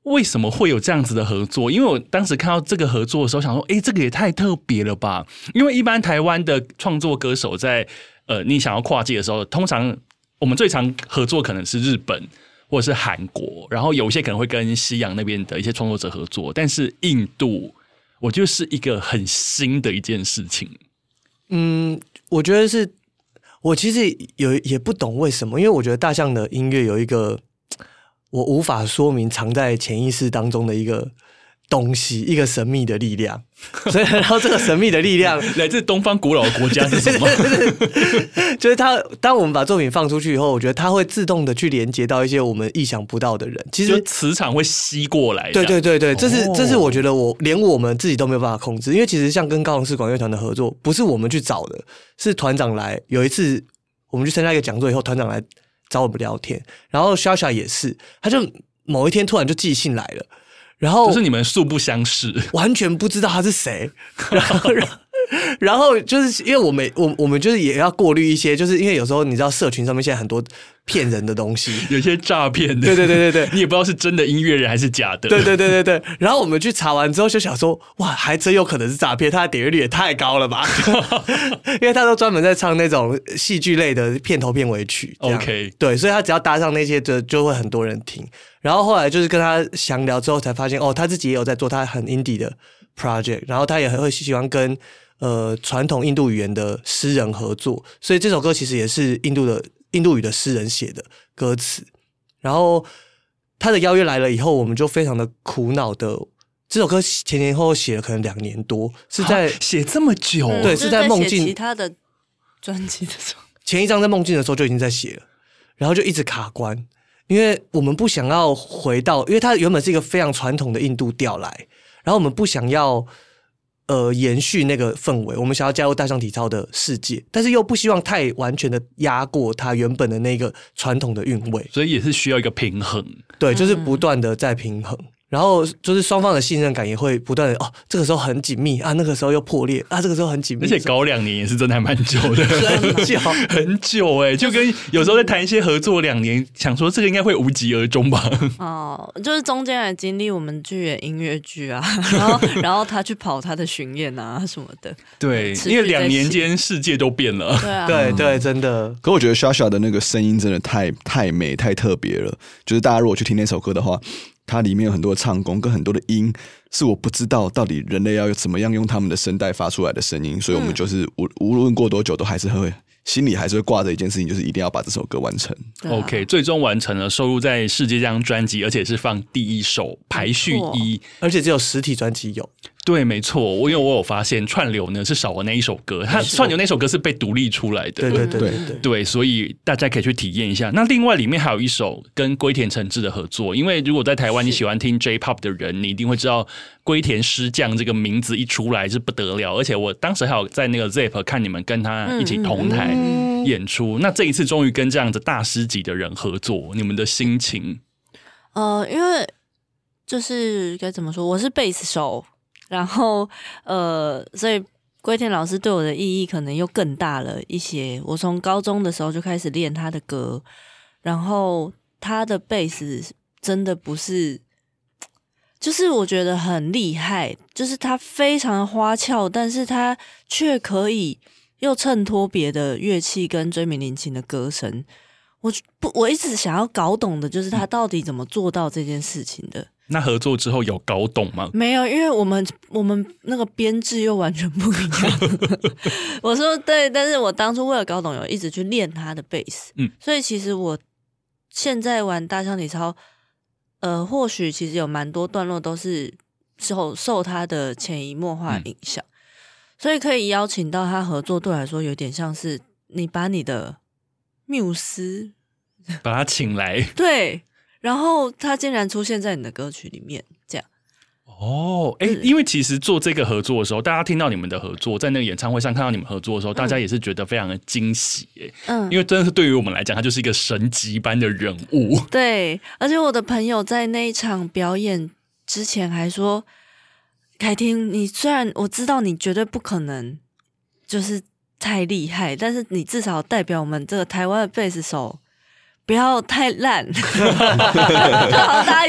为什么会有这样子的合作？因为我当时看到这个合作的时候，想说，哎，这个也太特别了吧！因为一般台湾的创作歌手在呃，你想要跨界的时候，通常我们最常合作可能是日本或者是韩国，然后有一些可能会跟西洋那边的一些创作者合作，但是印度，我觉得是一个很新的一件事情。 嗯，我觉得是，我其实有也不懂为什么，因为我觉得大象的音乐有一个我无法说明藏在潜意识当中的一个东西，一个神秘的力量。所以，然后这个神秘的力量来自东方古老的国家是什么？ 就是它，当我们把作品放出去以后，我觉得它会自动的去连接到一些我们意想不到的人。其实磁场会吸过来。 对对对对，这是、 哦、 这是我觉得我连我们自己都没有办法控制，因为其实像跟高雄市管乐团的合作，不是我们去找的，是团长来。有一次我们去参加一个讲座以后，团长来找我们聊天，然后莎莎也是，他就某一天突然就寄信来了。然后就是你们素不相识， 完全不知道他是谁。然后，然后就是因为我们我我们就是也要过滤一些，就是因为有时候你知道社群上面现在很多骗人的东西， 有些诈骗的， 对对对对对， 你也不知道是真的音乐人还是假的， 对对对对对。然后我们去查完之后就想说，哇，还真有可能是诈骗，他的点阅率也太高了吧？因为他都专门在唱那种戏剧类的片头片尾曲 ，OK， 对，所以他只要搭上那些就就会很多人听。然后后来就是跟他详聊之后才发现，哦，他自己也有在做他很 indie 的 project， 然后他也很会喜欢跟呃传统印度语言的诗人合作，所以这首歌其实也是印度的印度语的诗人写的歌词。然后他的邀约来了以后，我们就非常的苦恼的，这首歌前前后后写了可能两年多，是在写这么久， 嗯、 对，是在梦境其他的专辑的时候， 前一张在梦境的时候就已经在写了，然后就一直卡关。因为我们不想要回到，因为它原本是一个非常传统的印度调来，然后我们不想要呃延续那个氛围，我们想要加入大象体操的世界，但是又不希望太完全的压过它原本的那个传统的韵味， 所以也是需要一个平衡。 对，就是不断的在平衡。然后就是双方的信任感也会不断的哦，这个时候很紧密啊，那个时候又破裂啊，这个时候很紧密， 而且搞两年也是真的还蛮久的， 很久很久哎、欸，就跟有时候在谈一些合作两年，想说这个应该会无疾而终吧。 哦，就是中间的经历，我们去演音乐剧啊，然后然后他去跑他的巡演啊什么的。 对，因为两年间世界都变了。 对啊， 对对，真的。 可我觉得 Sasha 的那个声音真的太太美太特别了，就是大家如果去听那首歌的话。它里面有很多的唱功跟很多的音，是我不知道到底人类要怎么样用他们的声带发出来的声音，所以我们就是无无论过多久都还是会心里还是会挂着一件事情，就是一定要把这首歌完成。 啊、 OK， 最终完成了，收录在世界这张专辑，而且是放第一首排序一， 而且只有实体专辑有。 对，没错，我因为我有发现串流呢是少了那一首歌，它串流那首歌是被独立出来的， 对对对对 对, 对, 对，所以大家可以去体验一下。那另外里面还有一首跟龟田诚志的合作，因为如果在台湾你喜欢听 J-Pop 的人，你一定会知道龟田师匠这个名字一出来是不得了，而且我当时还有在那个 Zep 看你们跟他一起同台演出，嗯嗯嗯那这一次终于跟这样子大师级的人合作，你们的心情？ 呃，因为就是该怎么说，我是贝斯手。然后，呃，所以龟田老师对我的意义可能又更大了一些。我从高中的时候就开始练他的歌，然后他的贝斯真的不是，就是我觉得很厉害，就是他非常花俏，但是他却可以又衬托别的乐器跟追名林檎的歌声。我不，我一直想要搞懂的就是他到底怎么做到这件事情的。 那合作之后有搞懂吗？ 没有，因为我们我们那个编制又完全不一样。我说对，但是我当初为了搞懂，有一直去练他的贝斯，嗯，所以其实我现在玩大象体操，呃，或许其实有蛮多段落都是受受他的潜移默化影响，嗯，所以可以邀请到他合作，对我来说有点像是你把你的缪斯把他请来， 对。然后他竟然出现在你的歌曲里面，这样哦，哎，因为其实做这个合作的时候，大家听到你们的合作，在那个演唱会上看到你们合作的时候，嗯，大家也是觉得非常的惊喜，哎，嗯，因为真的是对于我们来讲，他就是一个神级般的人物。 对，而且我的朋友在那一场表演之前还说：“凯婷，你虽然我知道你绝对不可能就是太厉害，但是你至少代表我们这个台湾的贝斯手。”不要太烂，就好像大家有点把他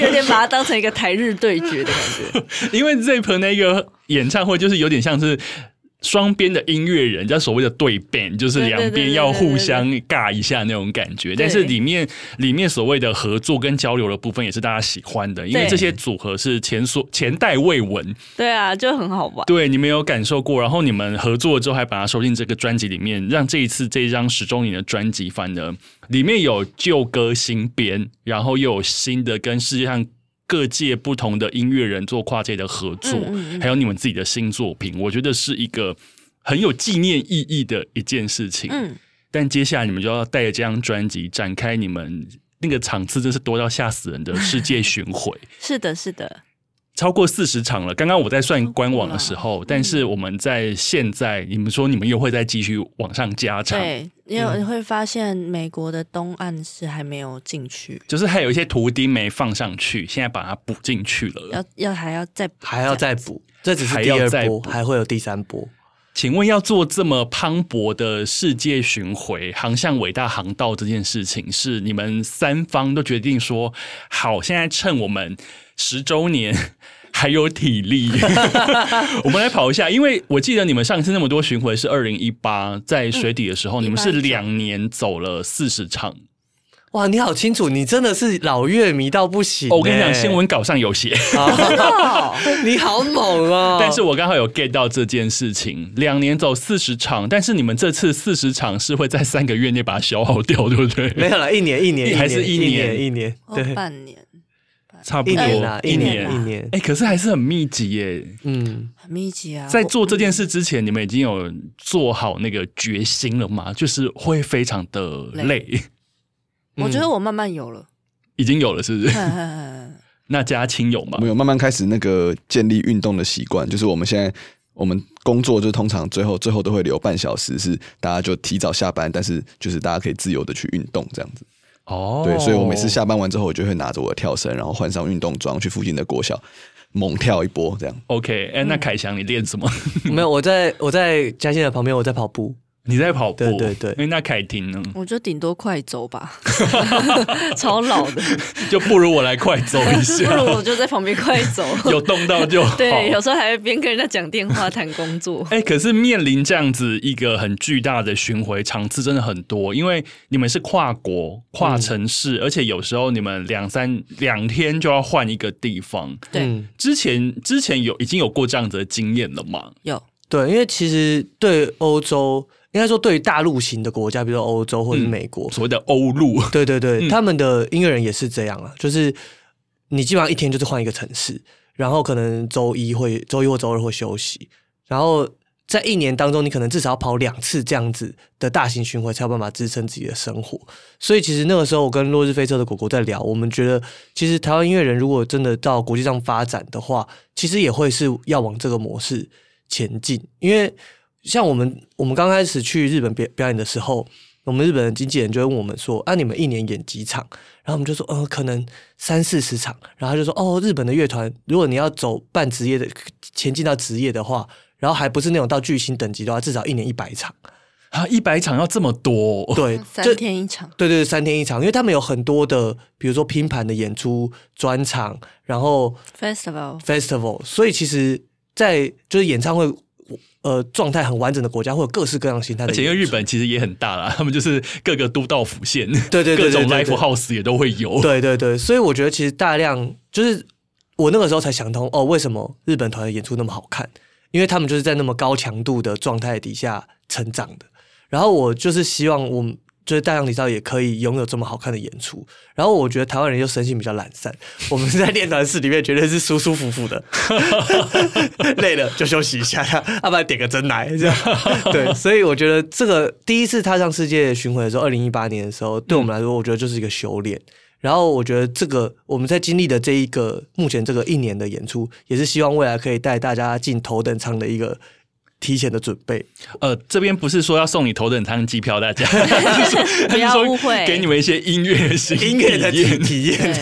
它当成一个台日对决的感觉。 因为 Zep 那个演唱会就是有点像是双边的音乐人，叫所谓的对 band， 就是两边要互相尬一下那种感觉。但是里面里面所谓的合作跟交流的部分也是大家喜欢的，因为这些组合是前所前代未闻。 对啊，就很好玩。 对，你们有感受过，然后你们合作之后还把它收进这个专辑里面，让这一次这一张十周年的专辑，反而里面有旧歌新编，然后又有新的跟世界上各界不同的音乐人做跨界的合作，嗯嗯嗯，还有你们自己的新作品，我觉得是一个很有纪念意义的一件事情。嗯，但接下来你们就要带着这张专辑展开你们那个场次真是多到吓死人的世界巡回。 是的，是的。 超过四十场了，刚刚我在算官网的时候，但是我们在现在，你们说你们又会再继续往上加场， 对，因为你会发现美国的东岸是还没有进去， 就是还有一些图钉没放上去，现在把它补进去了， 要要还要再补还要再补，这只是第二波，还, 还会有第三波。 请问要做这么磅礴的世界巡回，航向伟大航道这件事情，是你们三方都决定说好，现在趁我们十周年还有体力我们来跑一下，因为我记得你们上次那么多巡回是二零一八在水底的时候、嗯、你们是两年走了四十场。 哇，你好清楚，你真的是老乐迷到不行、欸哦、 我跟你讲，新闻稿上有写你好猛哦！ 但是我刚好有 get 到这件事情，两年走四十场，但是你们这次四十场是会在三个月内把它消耗掉，对不对？ 没有了，一年一年还是一年一年一年， 对、哦，半年差不多一年啊， 一年一年。 哎、欸，可是还是很密集耶， 嗯，很密集啊。 在做这件事之前，你们已经有做好那个决心了吗？就是会非常的累。 我觉得我慢慢有了， 已经有了，是不是？那嘉青有吗？ 我们有慢慢开始那个建立运动的习惯，就是我们现在我们工作就通常最后最后都会留半小时，是大家就提早下班，但是就是大家可以自由的去运动这样子。哦，对，所以我每次下班完之后，我就会拿着我的跳绳，然后换上运动装，去附近的国小猛跳一波这样。 OK， 哎、欸，那凯翔你练什么？ 没有，我在我在嘉欣的旁边，我在跑步。 你在跑步？ 对对对。 欸、那凯婷呢？ 我就顶多快走吧，超老的， 就不如我来快走一下。 不如我就在旁边快走， 有动到就好。 对，有时候还会边跟人家讲电话谈工作。 哎、欸，可是面临这样子一个很巨大的巡回，场次真的很多，因为你们是跨国、跨城市，嗯、而且有时候你们两三两天就要换一个地方。 对， 之前之前有已经有过这样子的经验了吗？ 有。 对，因为其实对欧洲。应该说，对于大陆型的国家，比如说欧洲或者是美国， 嗯、所谓的欧陆， 对对对、嗯，他们的音乐人也是这样啊，就是你基本上一天就是换一个城市，然后可能周一会周一或周二会休息，然后在一年当中，你可能至少要跑两次这样子的大型巡回，才有办法支撑自己的生活。所以其实那个时候，我跟落日飞车的果果在聊，我们觉得其实台湾音乐人如果真的到国际上发展的话，其实也会是要往这个模式前进，因为。像我们，我们刚开始去日本表表演的时候，我们日本的经纪人就会问我们说：“啊，你们一年演几场？”然后我们就说：“呃，可能三四十场。”然后他就说：“哦，日本的乐团，如果你要走半职业的，前进到职业的话，然后还不是那种到巨星等级的话，至少一年一百场啊，一百场要这么多？ 对， 三天一场。 对对，三天一场，因为他们有很多的，比如说拼盘的演出、专场，然后 festival festival， 所以其实，在就是演唱会。呃，状态很完整的国家会有各式各样形态的， 而且因为日本其实也很大啦，他们就是各个都道府县， 对对 对, 对, 对, 对， 各种 live house 也都会有， 对对对，所以我觉得其实大量就是我那个时候才想通哦，为什么日本团的演出那么好看？因为他们就是在那么高强度的状态底下成长的。然后我就是希望我们就是大量体操也可以拥有这么好看的演出。然后我觉得台湾人又生性比较懒散，我们在练团室里面绝对是舒舒服服的，累了就休息一下，要不然点个珍奶这样。对，所以我觉得这个第一次踏上世界巡回的时候，二零一八年的时候，对我们来说，我觉得就是一个修炼。然后我觉得这个我们在经历的这一个目前这个一年的演出，也是希望未来可以带大家进头等舱的一个提前的准备。 呃，这边不是说要送你头等舱机票，大家不要误会， 给你们一些音乐的音乐的体验。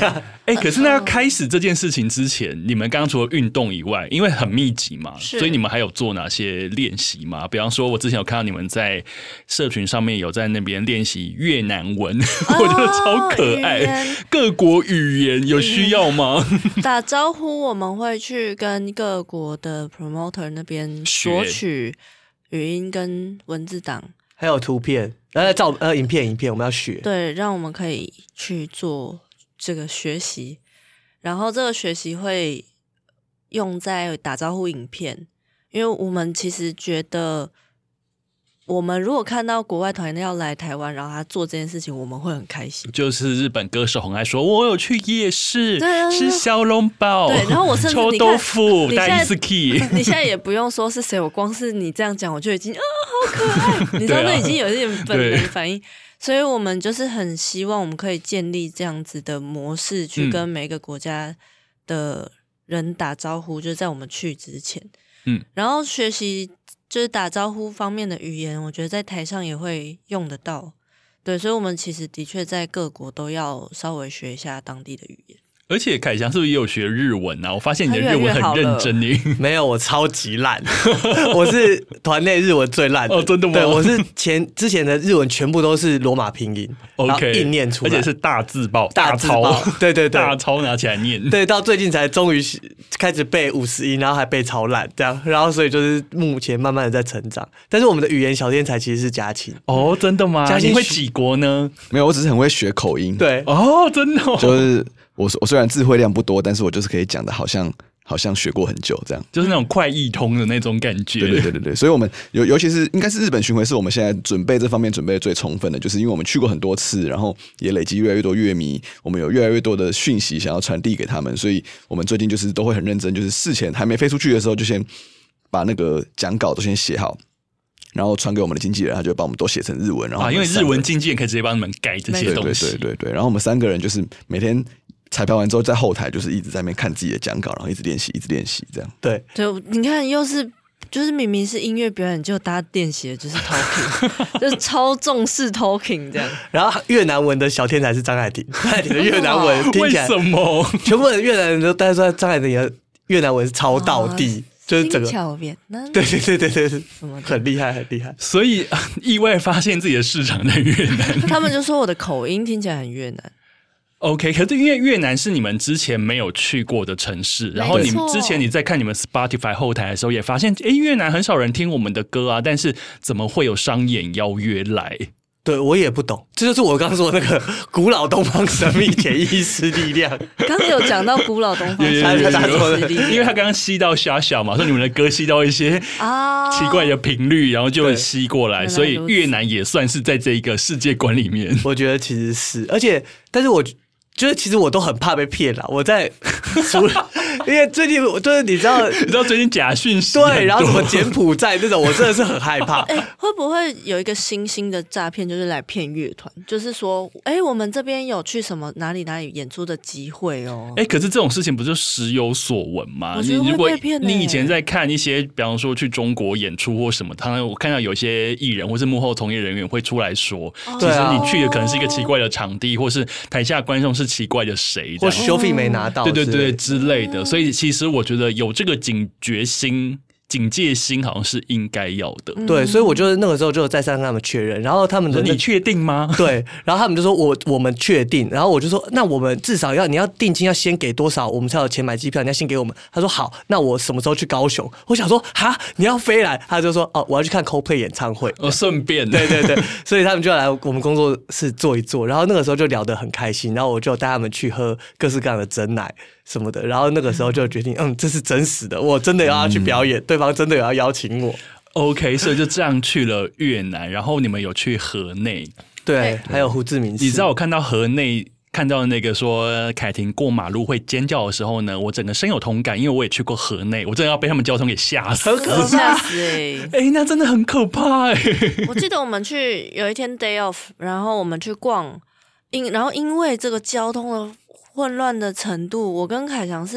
哎、欸，可是那要开始这件事情之前，你们刚刚除了运动以外，因为很密集嘛，所以你们还有做哪些练习吗？比方说，我之前有看到你们在社群上面有在那边练习越南文，哦、我觉得超可爱。各国语言有需要吗？ 打招呼我们会去跟各国的 promoter 那边索取语音跟文字档， 还有图片，呃，照呃影片影片，我们要学， 对，让我们可以去做这个学习，然后这个学习会用在打招呼影片，因为我们其实觉得，我们如果看到国外团要来台湾，然后他做这件事情，我们会很开心。 就是日本歌手很爱说，我有去夜市吃小笼包， 对，然后我甚至臭豆腐、大 ski， 你现在也不用说是谁，我光是你这样讲，我就已经啊、哦，好可爱，你知道那已经有一点本能反应。所以我们就是很希望我们可以建立这样子的模式，去跟每个国家的人打招呼，嗯、就是在我们去之前，嗯，然后学习就是打招呼方面的语言，我觉得在台上也会用得到。对，所以我们其实的确在各国都要稍微学一下当地的语言。 而且凯翔是不是也有学日文啊？我发现你的日文很认真耶。 没有，我超级烂，我是团内日文最烂的。 哦，真的吗？ 对，我是前之前的日文全部都是罗马拼音 ，OK， 硬念出来， 而且是大字报、 大字报， 对对对， 大抄拿起来念。 对，到最近才终于开始背五十音，然后还背超烂这样，然后所以就是目前慢慢的在成长。但是我们的语言小天才其实是嘉庆。 哦，真的吗？嘉庆会几国呢？ 没有，我只是很会学口音。 对， 哦，真的、哦， 就是。我我虽然智慧量不多，但是我就是可以讲的好像好像学过很久这样， 就是那种快易通的那种感觉。 对对对对对，所以我们尤尤其是应该是日本巡回是我们现在准备这方面准备的最充分的，就是因为我们去过很多次，然后也累积越来越多乐迷，我们有越来越多的讯息想要传递给他们，所以我们最近就是都会很认真，就是事前还没飞出去的时候，就先把那个讲稿都先写好。然后传给我们的经纪人，他就帮我们都写成日文。然后啊，因为日文经纪人可以直接帮你们改这些东西。 对对对对对。然后我们三个人就是每天彩排完之后，在后台就是一直在那边看自己的讲稿，然后一直练习，一直练习这样。 对对，你看又是就是明明是音乐表演，就大家练习的就是 talking， 就是超重视 talking 这样。 然后越南文的小天才是张海婷，张海婷的越南文听起来为什么全部的越南人都大家说张海婷的越南文是超道地。哦，就是整个对对对对对对，很厉害很厉害， 所以意外发现自己的市场在越南。 他们就说我的口音听起来很越南。 OK， 可是因为越南是你们之前没有去过的城市，然后你们之前你在看你们 Spotify 后台的时候，也发现，哎，越南很少人听我们的歌啊，但是怎么会有商演邀约来？ 对，我也不懂，这就是我刚刚说的那个古老东方神秘潜意识力量。 刚刚有讲到古老东方神秘潜意识力量， 因为他刚刚吸到虾小嘛，说你们的歌吸到一些奇怪的频率，然后就吸过来，所以越南也算是在这一个世界观里面。 我觉得其实是，而且，但是我就是其实我都很怕被骗啦。我在除了因为最近我就是你知道， 你知道最近假讯息对，然后什么柬埔寨那种，我真的是很害怕。 哎、欸，会不会有一个新兴的诈骗，就是来骗乐团？就是说，哎、欸，我们这边有去什么哪里哪里演出的机会哦。 哎、欸，可是这种事情不就时有所闻吗？ 我觉得会被骗、欸。 你以前在看一些，比方说去中国演出或什么，当然我看到有些艺人或是幕后从业人员会出来说，哦、其实你去的可能是一个奇怪的场地，或是台下观众是奇怪的谁， 或收费没拿到， 对对对之类的。所以其实我觉得有这个警觉心、警戒心，好像是应该要的。 对，所以我就是那个时候就再三跟他们确认，然后他们的你确定吗？ 对，然后他们就说我我们确定，然后我就说那我们至少要你要定金要先给多少，我们才有钱买机票，你要先给我们。他说好，那我什么时候去高雄？我想说哈，你要飞来？他就说哦，我要去看 Coldplay 演唱会。 哦，顺便， 对对对，所以他们就要来我们工作室坐一坐，然后那个时候就聊得很开心，然后我就带他们去喝各式各样的珍奶什么的，然后那个时候就决定，嗯，这是真实的，我真的要去表演，嗯、对方真的有要邀请我。 OK， 所以就这样去了越南，然后你们有去河内， 对，还有胡志明市。 你知道我看到河内看到那个说凯婷过马路会尖叫的时候呢，我整个深有同感，因为我也去过河内，我真的要被他们交通给吓死， 很可怕， 吓死哎、欸！ 哎、欸，那真的很可怕哎、欸！ 我记得我们去有一天 day off， 然后我们去逛，因然后因为这个交通的混乱的程度，我跟凯翔是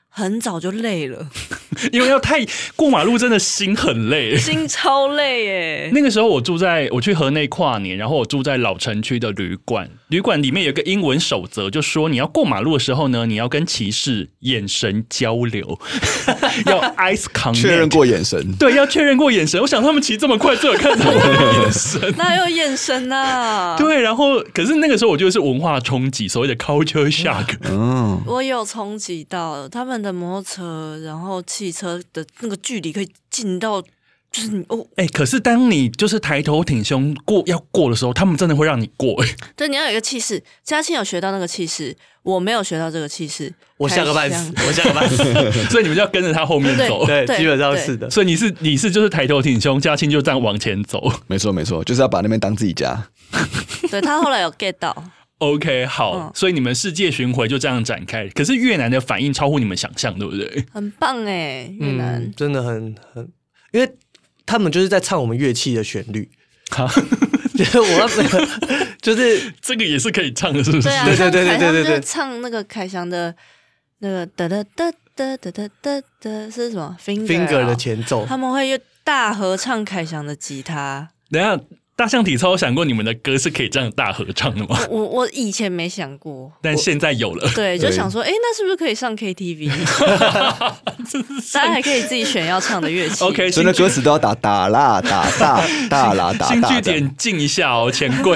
很早就累了， 因为要太过马路真的心很累， 心超累耶。 那个时候我住在我去河内跨年，然后我住在老城区的旅馆，旅馆里面有一个英文守则，就说你要过马路的时候呢，你要跟骑士眼神交流，要 eyes contact， 确认过眼神， 对，要确认过眼神。我想他们骑这么快，最有看到我的眼神， 哪有眼神啊？ 对，然后可是那个时候我觉得是文化冲击，所谓的 culture shock。 嗯， 我有冲击到他们的摩托车，然后汽车的那个距离可以近到，就是你哦， 哎、欸，可是当你就是抬头挺胸过要过的时候，他们真的会让你过、欸。 对，你要有一个气势。嘉庆有学到那个气势，我没有学到这个气势， 我吓个半死，我吓个半死。 所以你们就要跟着他后面走， 对，对基本上是的。 所以你是你是就是抬头挺胸，嘉庆就这样往前走。 没错没错，就是要把那边当自己家。 对，他后来有 get 到。 OK， 好、 嗯， 所以你们世界巡回就这样展开。可是越南的反应超乎你们想象，对不对？ 很棒哎，越南、 嗯、真的很很，因为他们就是在唱我们乐器的旋律。就是我就是这个也是可以唱的，是不是？ 对啊， 对对对对对对对， 唱那个凯翔的那个哒哒哒哒哒哒哒哒是什么 ？Finger Finger 的前奏， 他们会大合唱凯翔的吉他。 等一下。大象体操想过你们的歌是可以这样大合唱的吗？ 我我以前没想过， 但现在有了。 对，就想说，哎、欸，那是不是可以上 K T V？ 大家还可以自己选要唱的乐器。 OK， 所以那歌词都要打打啦打大大啦打大。 新据点静一下哦，钱柜。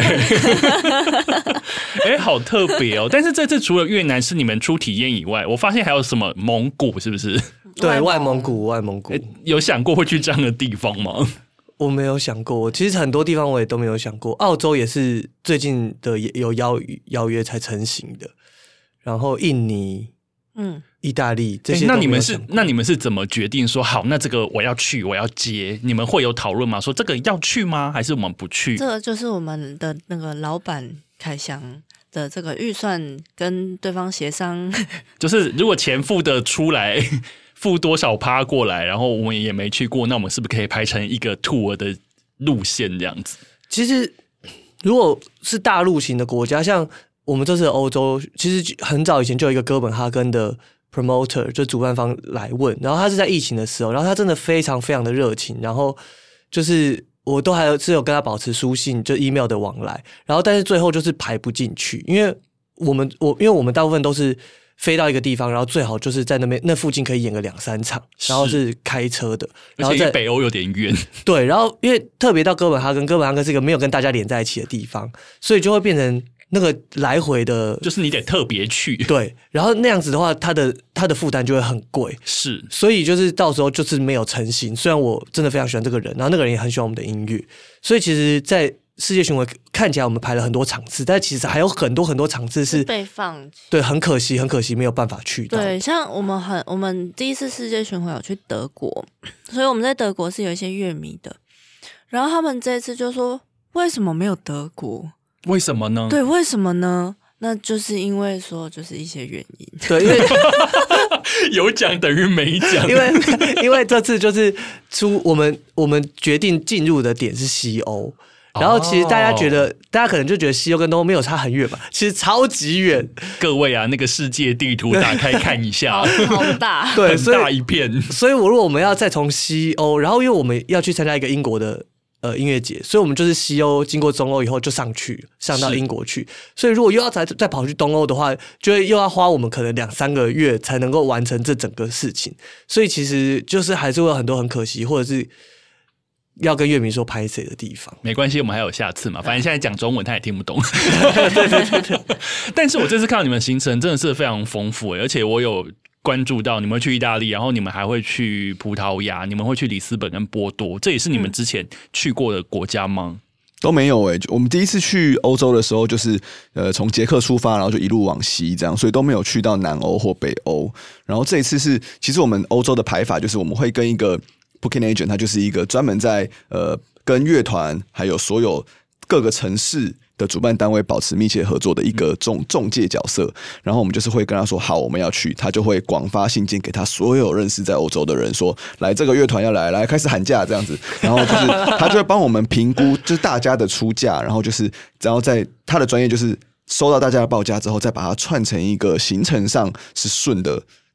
哎、欸，好特别哦！但是这次除了越南是你们出体验以外，我发现还有什么蒙古，是不是？ 对，外蒙古，外蒙古、 欸。有想过会去这样的地方吗？ 我没有想过，其实很多地方我也都没有想过。澳洲也是最近的有邀邀约才成型的，然后印尼、嗯、意大利这些、欸。 那你们是那你们是怎么决定说好？那这个我要去，我要接？你们会有讨论吗？说这个要去吗？还是我们不去？ 这个就是我们的那个老板凯翔的这个预算跟对方协商， 就是如果钱付得出来。付多少趴过来，然后我们也没去过，那我们是不是可以排成一个 tour 的路线这样子？ 其实如果是大陆型的国家，像我们这次的欧洲，其实很早以前就有一个哥本哈根的 promoter， 就主办方来问，然后他是在疫情的时候，然后他真的非常非常的热情，然后就是我都还是有跟他保持书信，就 email 的往来，然后但是最后就是排不进去，因为我们我因为我们大部分都是。飞到一个地方，然后最好就是在那边那附近可以演个两三场，然后是开车的，然后在北欧有点远。 对，然后因为特别到哥本哈根，哥本哈根是一个没有跟大家连在一起的地方，所以就会变成那个来回的， 就是你得特别去。 对，然后那样子的话，它的它的负担就会很贵， 是， 所以就是到时候就是没有成型。虽然我真的非常喜欢这个人，然后那个人也很喜欢我们的音乐，所以其实，在世界巡回看起来我们排了很多场次，但其实还有很多很多场次是被放弃， 对，很可惜，很可惜没有办法去到。 对，像我们很我们第一次世界巡回有去德国，所以我们在德国是有一些乐迷的，然后他们这次就说为什么没有德国？ 为什么呢？ 对，为什么呢？那就是因为说就是一些原因， 对，因为有讲等于没讲， 因为因为这次就是出我们我们决定进入的点是西欧。然后其实大家觉得，哦、大家可能就觉得西欧跟东欧没有差很远吧，其实超级远。 各位啊，那个世界地图打开看一下， 好大， 对， 很大一片。 所以，我如果我们要再从西欧，然后因为我们要去参加一个英国的呃音乐节，所以我们就是西欧经过中欧以后就上去，上到英国去。所以如果又要再再跑去东欧的话，就会又要花我们可能两三个月才能够完成这整个事情。所以其实就是还是会有很多很可惜，或者是。要跟乐迷说拍谁的地方， 没关系，我们还有下次嘛。反正现在讲中文他也听不懂。对对对对。但是我这次看到你们行程真的是非常丰富，而且我有关注到你们会去意大利，然后你们还会去葡萄牙，你们会去里斯本跟波多，这也是你们之前去过的国家吗？ 嗯、都没有诶、欸，我们第一次去欧洲的时候，就是呃从捷克出发，然后就一路往西这样，所以都没有去到南欧或北欧。然后这一次是，其实我们欧洲的排法就是我们会跟一个。Booking Agent 它就是一个专门在呃跟乐团还有所有各个城市的主办单位保持密切合作的一个中中介角色，然后我们就是会跟他说好我们要去，他就会广发信件给他所有认识在欧洲的人说来这个乐团要来来开始喊价这样子，然后就是他就会帮我们评估就是大家的出价，然后就是然后在他的专业就是收到大家的报价之后再把它串成一个行程上是顺的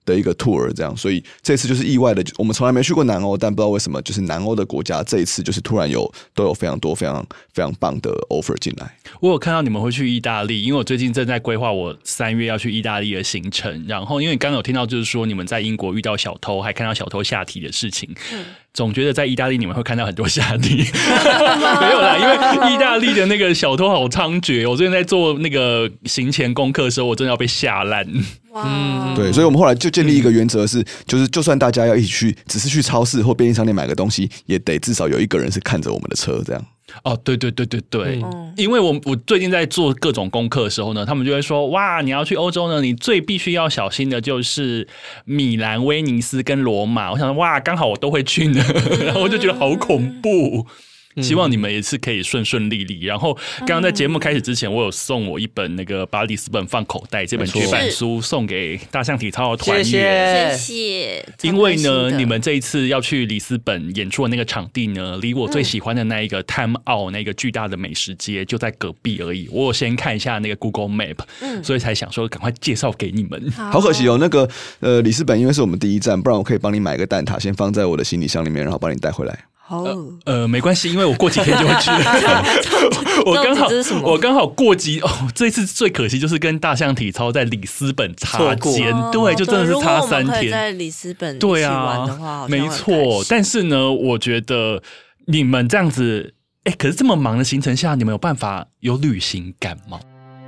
的一个 tour 这样，所以这次就是意外的，我们从来没去过南欧，但不知道为什么就是南欧的国家这一次就是突然有都有非常多非常非常棒的 offer 进来。 我有看到你们会去意大利，因为我最近正在规划我三月要去意大利的行程，然后因为刚刚有听到就是说你们在英国遇到小偷，还看到小偷下体的事情，嗯、总觉得在意大利你们会看到很多下体，没有啦，因为意大利的那个小偷好猖獗，我最近在做那个行前功课的时候，我真的要被吓烂。 哇， 对，所以我们后来就建立一个原则是，就是就算大家要一起去，只是去超市或便利商店买个东西，也得至少有一个人是看着我们的车这样。 哦，对对对对对，嗯、因为我我最近在做各种功课的时候呢，他们就会说，哇，你要去欧洲呢，你最必须要小心的就是米兰、威尼斯跟罗马。我想说，哇，刚好我都会去呢，然后我就觉得好恐怖。希望你们也是可以顺顺利利。然后刚刚在节目开始之前，我有送我一本那个把里斯本放口袋这本绝版书送给大象体操的团员， 谢谢。 因为呢，你们这一次要去里斯本演出的那个场地呢，离我最喜欢的那一个 Time Out 那个巨大的美食街就在隔壁而已。我有先看一下那个 Google Map，嗯、所以才想说赶快介绍给你们。 好可惜哦，那个呃里斯本因为是我们第一站，不然我可以帮你买个蛋挞，先放在我的行李箱里面，然后帮你带回来。 呃, 呃，没关系，因为我过几天就会去了。我刚好，我刚好过几哦，这一次最可惜就是跟大象体操在里斯本擦肩，对，就真的是差三天。 在里斯本一起玩的话， 对啊，没错。但是呢，我觉得你们这样子，哎，可是这么忙的行程下，你们有办法有旅行感吗？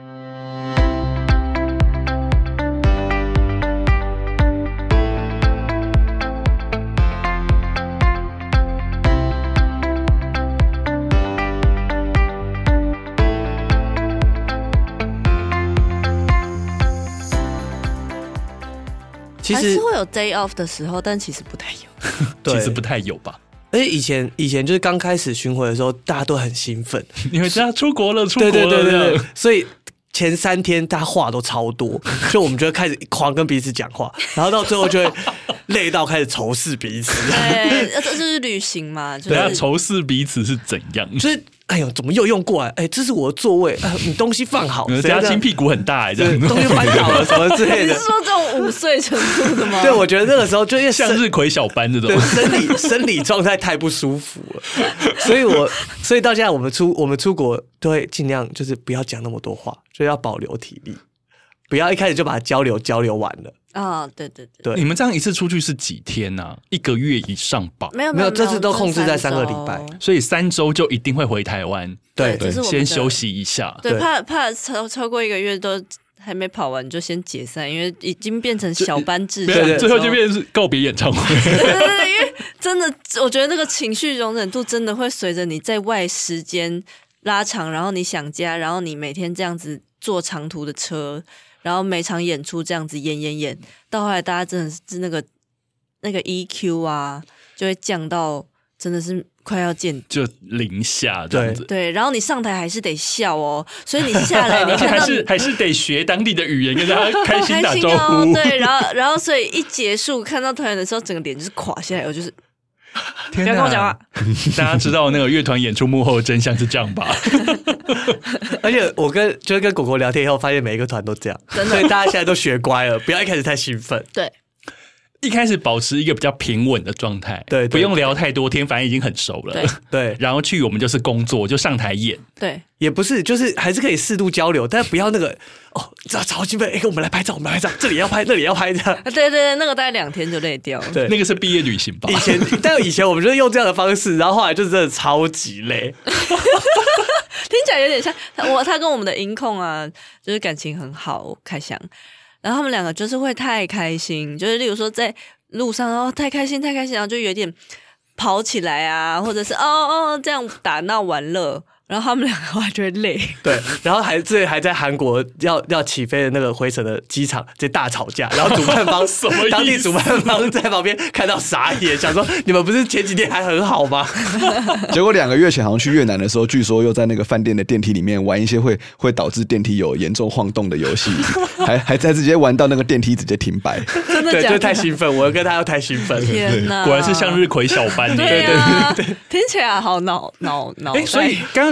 其实还是会有 day off 的时候，但其实不太有。 其实不太有吧。 而且以前以前就是刚开始巡回的时候，大家都很兴奋， 因为大家出国了，出国了， 对对对对对，所以前三天大家话都超多，就我们就会开始狂跟彼此讲话，然后到最后就会累到开始仇视彼此。 对，这就是旅行嘛。就是、 对啊，仇视彼此是怎样？ 就是哎呦，怎么又用过来？哎，这是我的座位，哎、你东西放好。 嘉欣屁股很大、欸，这样东西翻倒了什么之类的。 你是说这种五岁程度的吗？ 对，我觉得那个时候就因为向日葵小班这种， 生理生理状态太不舒服了，所以我所以到现在我们出我们出国都会尽量就是不要讲那么多话，就要保留体力，不要一开始就把它交流交流完了。 啊、哦，对对对, 对， 你们这样一次出去是几天啊？一个月以上吧？ 没有没有，这次都控制在三个礼拜， 所以三周就一定会回台湾。 对对，先休息一下。 对，怕怕超超过一个月都还没跑完就先解散，因为已经变成小班制， 对对，最后就变成是告别演唱会。 对对对，因为真的，我觉得那个情绪容忍度真的会随着你在外时间拉长，然后你想家，然后你每天这样子坐长途的车。然后每场演出这样子演演演，到后来大家真的是那个那个 E Q 啊，就会降到真的是快要见就零下这样子。 对，然后你上台还是得笑哦，所以你下来你看到还是还是得学当地的语言跟大家开心打招呼。 哦、对，然后然后所以一结束看到团员的时候，整个脸就是垮下来，我就是。不要跟我讲话！ 大家知道那个乐团演出幕后的真相是这样吧？ 而且我跟就是跟果果聊天以后，发现每一个团都这样， 真的， 所以大家现在都学乖了，不要一开始太兴奋。 对， 一开始保持一个比较平稳的状态， 对， 不用聊太多天，反正已经很熟了。 对， 对， 然后去我们就是工作，就上台演。 对， 也不是，就是还是可以适度交流，但不要那个哦，超兴奋！哎、欸，我们来拍照，我们来拍照，这里要拍，那里要拍，这样。 对对对，那个大概两天就累掉了。 对，那个是毕业旅行吧？ 以前，但以前我们就是用这样的方式，然后后来就真的超级累。 听起来有点像我，他跟我们的音控啊，就是感情很好，开箱。然后他们两个就是会太开心，就是例如说在路上哦太开心太开心，然后就有点跑起来啊，或者是哦哦这样打闹玩乐。然后他们两个话就会累， 对，然后还这还在韩国要要起飞的那个回程的机场，直接大吵架，然后主办方什么意思？ 当地主办方在旁边看到傻眼，想说你们不是前几天还很好吗？ 结果两个月前好像去越南的时候，据说又在那个饭店的电梯里面玩一些会会导致电梯有严重晃动的游戏，还还在直接玩到那个电梯直接停摆， 真的假的？ 对，就太兴奋，我跟他又太兴奋， 天哪， 果然是向日葵小班， 对啊，对对对，听起来好脑脑脑。 哎，所以刚刚有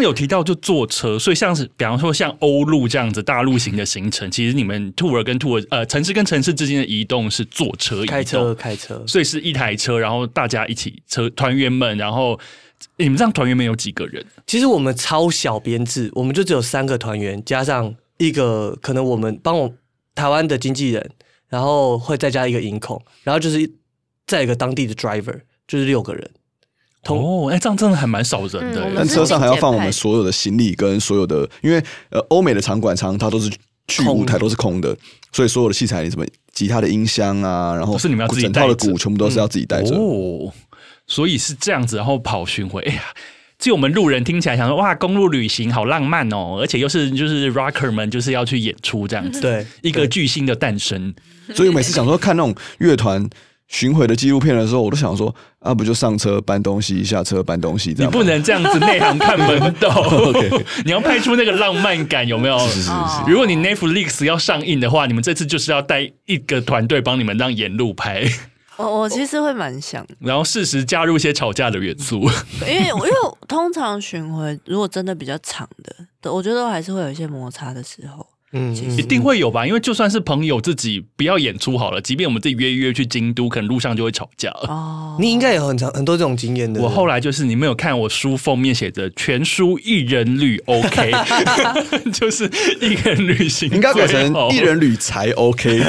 有提到就坐车，所以像是比方说像欧陆这样子大陆型的行程，其实你们 tour 跟 tour 呃城市跟城市之间的移动是坐车移动， 开车开车， 所以是一台车，然后大家一起车团员们，然后你们这样团员们有几个人？ 其实我们超小编制，我们就只有三个团员，加上一个可能我们帮我台湾的经纪人，然后会再加一个营控，然后就是再一个当地的 driver， 就是六个人。 哦，哎、欸，这样真的还蛮少人的、 嗯。 但车上还要放我们所有的行李跟所有的，因为呃欧美的场馆常它都是去舞台都是空的，所以所有的器材，你什么吉他的音箱啊，然后是你们要自己带整套的鼓全部都是要自己带着、 嗯。哦，所以是这样子，然后跑巡回，哎呀。就我们路人听起来想说，哇，公路旅行好浪漫哦，而且又是就是 rocker 们就是要去演出这样子， 对， 一个巨星的诞生。 所以我每次想说看那种乐团巡回的纪录片的时候，我都想说啊，不就上车搬东西，下车搬东西这样？ 你不能这样子内行看门道 ，okay. 你要拍出那个浪漫感，有没有？ 是是是是。 如果你 Netflix 要上映的话，你们这次就是要带一个团队帮你们让沿路拍。 我我其实会蛮想， 然后适时加入一些吵架的元素， 因为因为通常巡回如果真的比较长的，我觉得还是会有一些摩擦的时候。 嗯， 一定会有吧，因为就算是朋友自己不要演出好了，即便我们自己约约去京都，可能路上就会吵架。 哦， 你应该有很长很多这种经验的。 我后来就是你没有看我书封面写着全书一人旅 OK， 就是一个人旅行应该改成一人旅才 OK。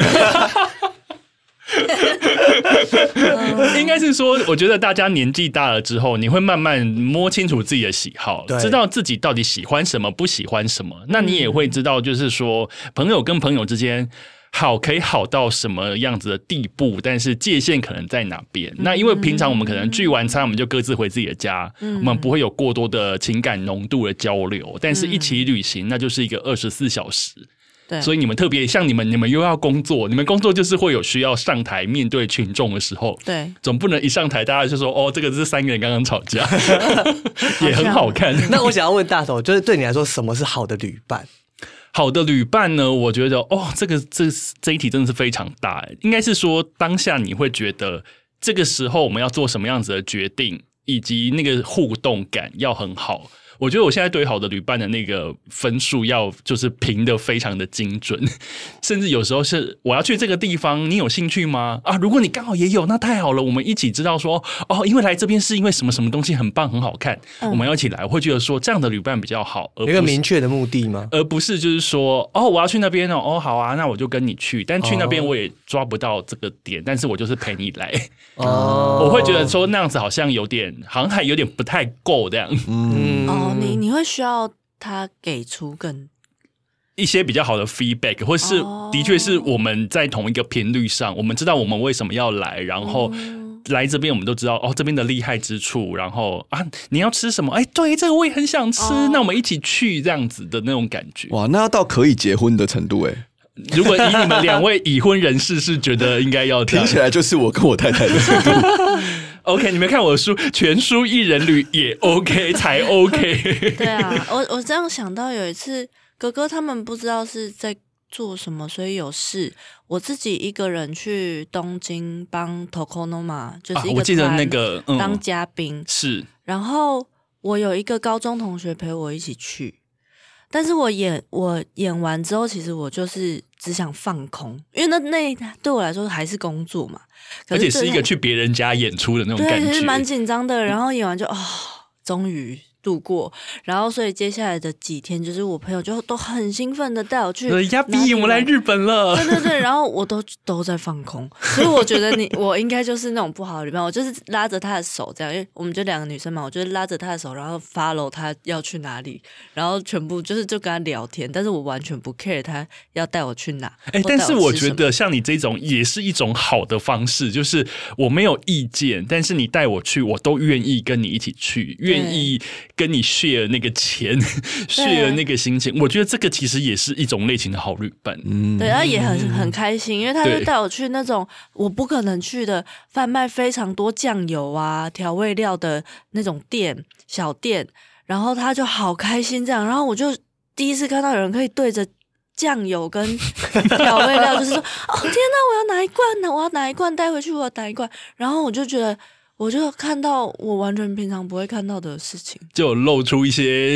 应该是说，我觉得大家年纪大了之后，你会慢慢摸清楚自己的喜好，知道自己到底喜欢什么，不喜欢什么。那你也会知道，就是说，朋友跟朋友之间好可以好到什么样子的地步，但是界限可能在哪边。那因为平常我们可能聚完餐，我们就各自回自己的家，我们不会有过多的情感浓度的交流。但是一起旅行，那就是一个二十四小时。所以你们特别像你们，你们又要工作，你们工作就是会有需要上台面对群众的时候， 对， 总不能一上台大家就说哦，这个是三个人刚刚吵架，也很好看。 那我想要问大头，就是对你来说，什么是好的旅伴？ 好的旅伴呢？我觉得哦，这个这这一题真的是非常大，应该是说当下你会觉得这个时候我们要做什么样子的决定，以及那个互动感要很好。我觉得我现在对好的旅伴的那个分数要就是评的非常的精准，甚至有时候是我要去这个地方，你有兴趣吗？啊，如果你刚好也有，那太好了，我们一起知道说哦，因为来这边是因为什么什么东西很棒很好看，嗯、我们要一起来，我会觉得说这样的旅伴比较好，而不是有一个明确的目的吗？ 而不是就是说哦，我要去那边哦，哦好啊，那我就跟你去，但去那边我也抓不到这个点，但是我就是陪你来。哦，我会觉得说那样子好像有点，好像还有点不太够这样。 嗯。哦你你会需要他给出更一些比较好的 feedback， 或是的确是我们在同一个频率上，我们知道我们为什么要来，然后来这边我们都知道哦这边的厉害之处，然后啊你要吃什么？哎，对，这个我也很想吃，哦、那我们一起去这样子的那种感觉。 哇，那要到可以结婚的程度哎。 如果以你们两位已婚人士是觉得应该要听起来就是我跟我太太的程度。 OK， 你们看我的书，全书一人旅也 OK 才 OK。 对啊，我我这样想到有一次，哥哥他们不知道是在做什么，所以有事，我自己一个人去东京帮 Tokonoma， 就是一个、啊、 我记得那个、 嗯、当嘉宾是， 然后我有一个高中同学陪我一起去。但是我演我演完之后，其实我就是只想放空，因为那那对我来说还是工作嘛， 而且是一个去别人家演出的那种感觉， 对，是蛮紧张的。然后演完就啊、哦，终于度过。然后所以接下来的几天，就是我朋友就都很兴奋的带我去， 亚比，我们来日本了， 对对对。然后我都都在放空，所以我觉得你我应该就是那种不好的旅伴，我就是拉着他的手这样，因为我们就两个女生嘛，我就拉着他的手，然后 follow 他要去哪里，然后全部就是就跟他聊天，但是我完全不 care 他要带我去哪。 哎、欸，但是我觉得像你这种也是一种好的方式，就是我没有意见，但是你带我去，我都愿意跟你一起去，愿意跟你 share 那个钱 ，share 那个心情。我觉得这个其实也是一种类型的好旅伴。 嗯，对，他也很很开心，因为他就带我去那种我不可能去的贩卖非常多酱油啊、调味料的那种店小店，然后他就好开心这样，然后我就第一次看到有人可以对着酱油跟调味料，就是说哦天哪，我要拿一罐呢，我要拿一罐带回去，我要拿一罐，然后我就觉得。我就看到我完全平常不会看到的事情， 就有露出一些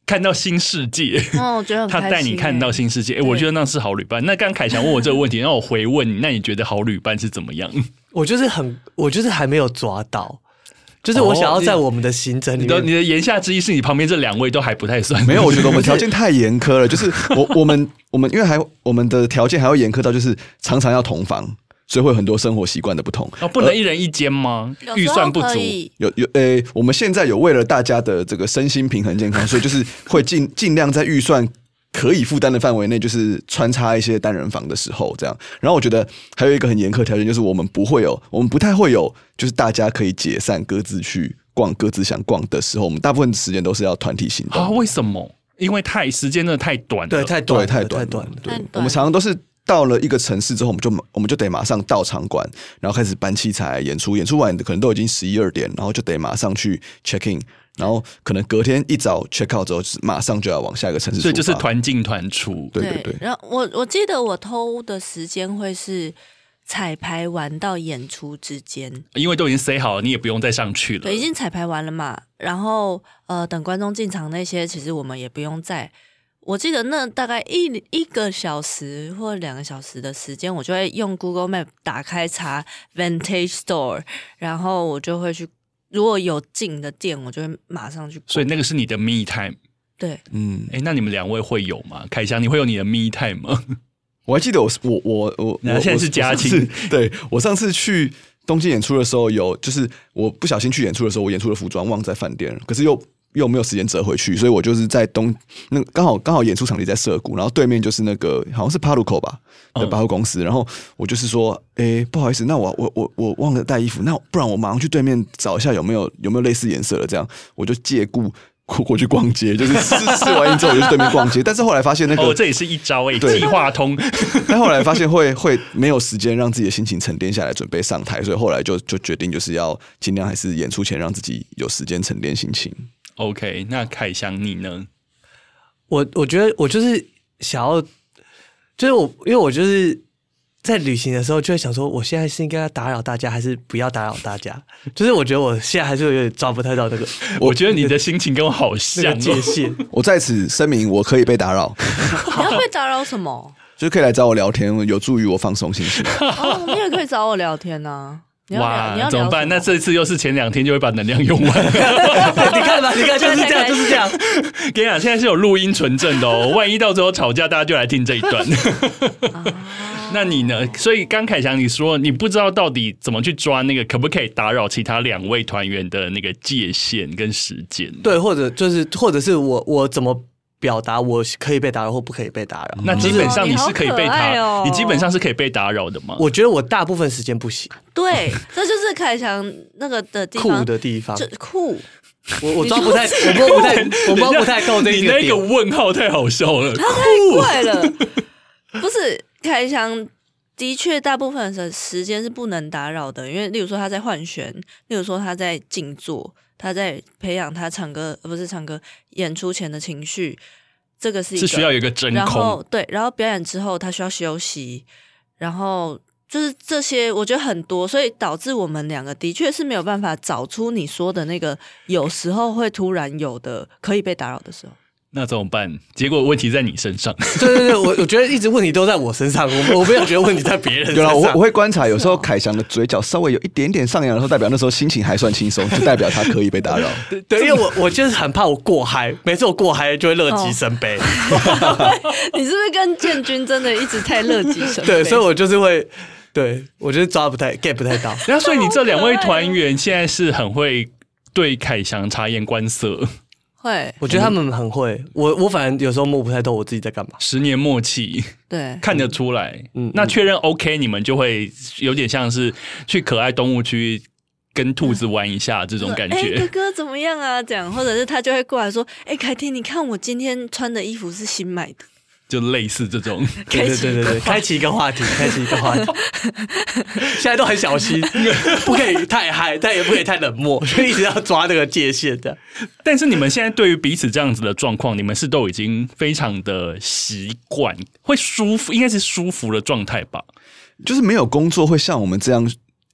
看到新世界。 哦，我觉得很开心、欸、 他带你看到新世界，哎、欸，我觉得那是好旅伴。那刚刚凯翔问我这个问题，让我回问你，那你觉得好旅伴是怎么样？ 我就是很，我就是还没有抓到。就是我想要在我们的行程里面、哦、 你, 你的言下之意是你旁边这两位都还不太算。 没有，我觉得我们条件太严苛了。就是我我们我们因为还我们的条件还要严苛到，就是常常要同房，所以会有很多生活习惯的不同。 哦，不能一人一间吗？预算不足。 有有诶、欸，我们现在有为了大家的这个身心平衡健康，所以就是会尽尽量在预算可以负担的范围内，就是穿插一些单人房的时候这样。然后我觉得还有一个很严苛条件，就是我们不会有，我们不太会有，就是大家可以解散各自去逛各自想逛的时候，我们大部分时间都是要团体行动。 啊？为什么？因为太时间真的太短了， 对，太短了， 太短了， 太短了。 对，我们常常都是到了一个城市之后，我们就我们就得马上到场馆，然后开始搬器材演出，演出完可能都已经十一二点，然后就得马上去 check in。然后可能隔天一早 check out 之后，马上就要往下一个城市出发， 所以就是团进团出。 对对对。 然后我我记得我偷的时间会是彩排完到演出之间， 因为都已经 say 好了，你也不用再上去了。 对，已经彩排完了嘛。然后呃，等观众进场那些，其实我们也不用再。我记得那大概一一个小时或两个小时的时间，我就会用 Google Map 打开查 Vintage Store， 然后我就会去。如果有近的店，我就会马上去。 所以那个是你的 me time。 对， 嗯，哎，那你们两位会有吗？凯翔，你会有你的 me time 吗？ 我还记得我我我我， 那现在是家庭。 对，我上次去东京演出的时候有，就是我不小心去演出的时候，我演出的服装忘在饭店，可是又又没有时间折回去，所以我就是在东那刚好刚好演出场地在涩谷，然后对面就是那个好像是帕路口吧的百货公司，嗯、然后我就是说，哎，不好意思，那我我我我忘了带衣服，那不然我马上去对面找一下有没有有没有类似颜色的，这样我就借故过去逛街，就是试试完之后我就去对面逛街，但是后来发现那个哦，这也是一招哎、欸，计划通。 但后来发现会会没有时间让自己的心情沉淀下来，准备上台，所以后来就就决定就是要尽量还是演出前让自己有时间沉淀心情。 OK， 那凯翔你呢？ 我我觉得我就是想要，就是我因为我就是在旅行的时候就会想说，我现在是应该要打扰大家，还是不要打扰大家？就是我觉得我现在还是有点抓不太到那个。 我觉得你的心情跟我好像、哦、 那个界限。 我在此声明，我可以被打扰。 你要被打扰什么？ 就是可以来找我聊天，有助于我放松心情。 哦，你也可以找我聊天啊。 哇， 你要怎么办？那这次又是前两天就会把能量用完了。 你看吧，你看就是这样，就是这样。 跟你讲，现在是有录音存证的哦，万一到最后吵架，大家就来听这一段。那你呢？所以刚凯翔你说你不知道到底怎么去抓那个可不可以打扰其他两位团员的那个界限跟时间？ 对，或者就是或者是我我怎么表达我可以被打扰或不可以被打扰？ 那基本上你是可以被打扰， 哦、 你基本上是可以被打扰的吗？ 我觉得我大部分时间不行。 对，这就是凯翔那个的地方酷的地方， 酷。 我我抓不太，我摸不太，我摸不太够这一个点。你那个问号太好笑了， 他太怪了。不是凯翔，的确大部分的时间是不能打扰的，因为例如说他在换弦，例如说他在静坐，他在培养他唱歌，不是唱歌，演出前的情绪，这个是一个是需要有一个真空。 然后对，然后表演之后他需要休息，然后。就是这些，我觉得很多，所以导致我们两个的确是没有办法找出你说的那个有时候会突然有的可以被打扰的时候。 那怎么办？结果问题在你身上。 对对对，我我觉得一直问题都在我身上，我我没有觉得问题在别人身上。 对啊，我我会观察，有时候凯翔的嘴角稍微有一点点上扬的时候，代表那时候心情还算轻松，就代表他可以被打扰。 对对，因为我我就是很怕我过嗨，每次我过嗨就会乐极生悲。 哦、你是不是跟建军真的一直太乐极生悲？ 对，所以我就是会。对，我觉得抓不太 get 不太到。 那所以你这两位团员现在是很会对凯翔察言观色。 会， 我觉得他们很会。我我反正有时候摸不太透我自己在干嘛。 十年默契， 对， 看得出来。 嗯， 那确认 OK， 你们就会有点像是去可爱动物区跟兔子玩一下这种感觉。 哎、欸，哥哥怎么样啊？这样，或者是他就会过来说：“哎、欸，凯婷，你看我今天穿的衣服是新买的。” 就类似这种， 对对对对对，开启一个话题，开启一个话题。现在都很小心，不可以太嗨，但也不可以太冷漠，所以一直要抓那个界限的。 但是你们现在对于彼此这样子的状况，你们是都已经非常的习惯，会舒服，应该是舒服的状态吧？ 就是没有工作会像我们这样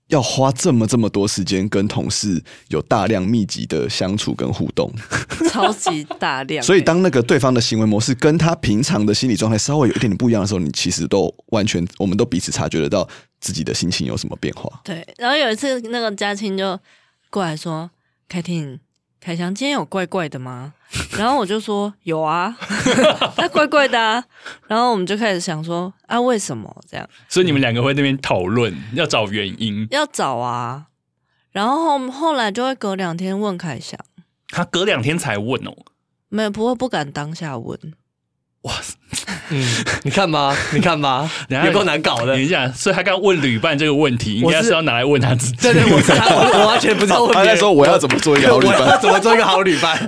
要花这么这么多时间跟同事有大量密集的相处跟互动， 超级大量、欸。 所以当那个对方的行为模式跟他平常的心理状态稍微有一点点不一样的时候，你其实都完全，我们都彼此察觉得到自己的心情有什么变化。 对，然后有一次那个嘉青就过来说：“凯婷，凯翔今天有怪怪的吗？”然后我就说：“有啊，他怪怪的啊。”然后我们就开始想说：“啊，为什么这样？” 所以你们两个会在那边讨论，要找原因， 要找啊。然后后后来就会隔两天问凯翔， 他隔两天才问哦， 没有不会不敢当下问。 哇， 嗯，你看吧，你看吧，有够难搞的。 等一下，所以他刚问旅伴这个问题，应该是要拿来问他自己。 对对，我是他，我完全不知道问别人。 他在说我要怎么做一个好旅伴， 我要怎么做一个好旅伴。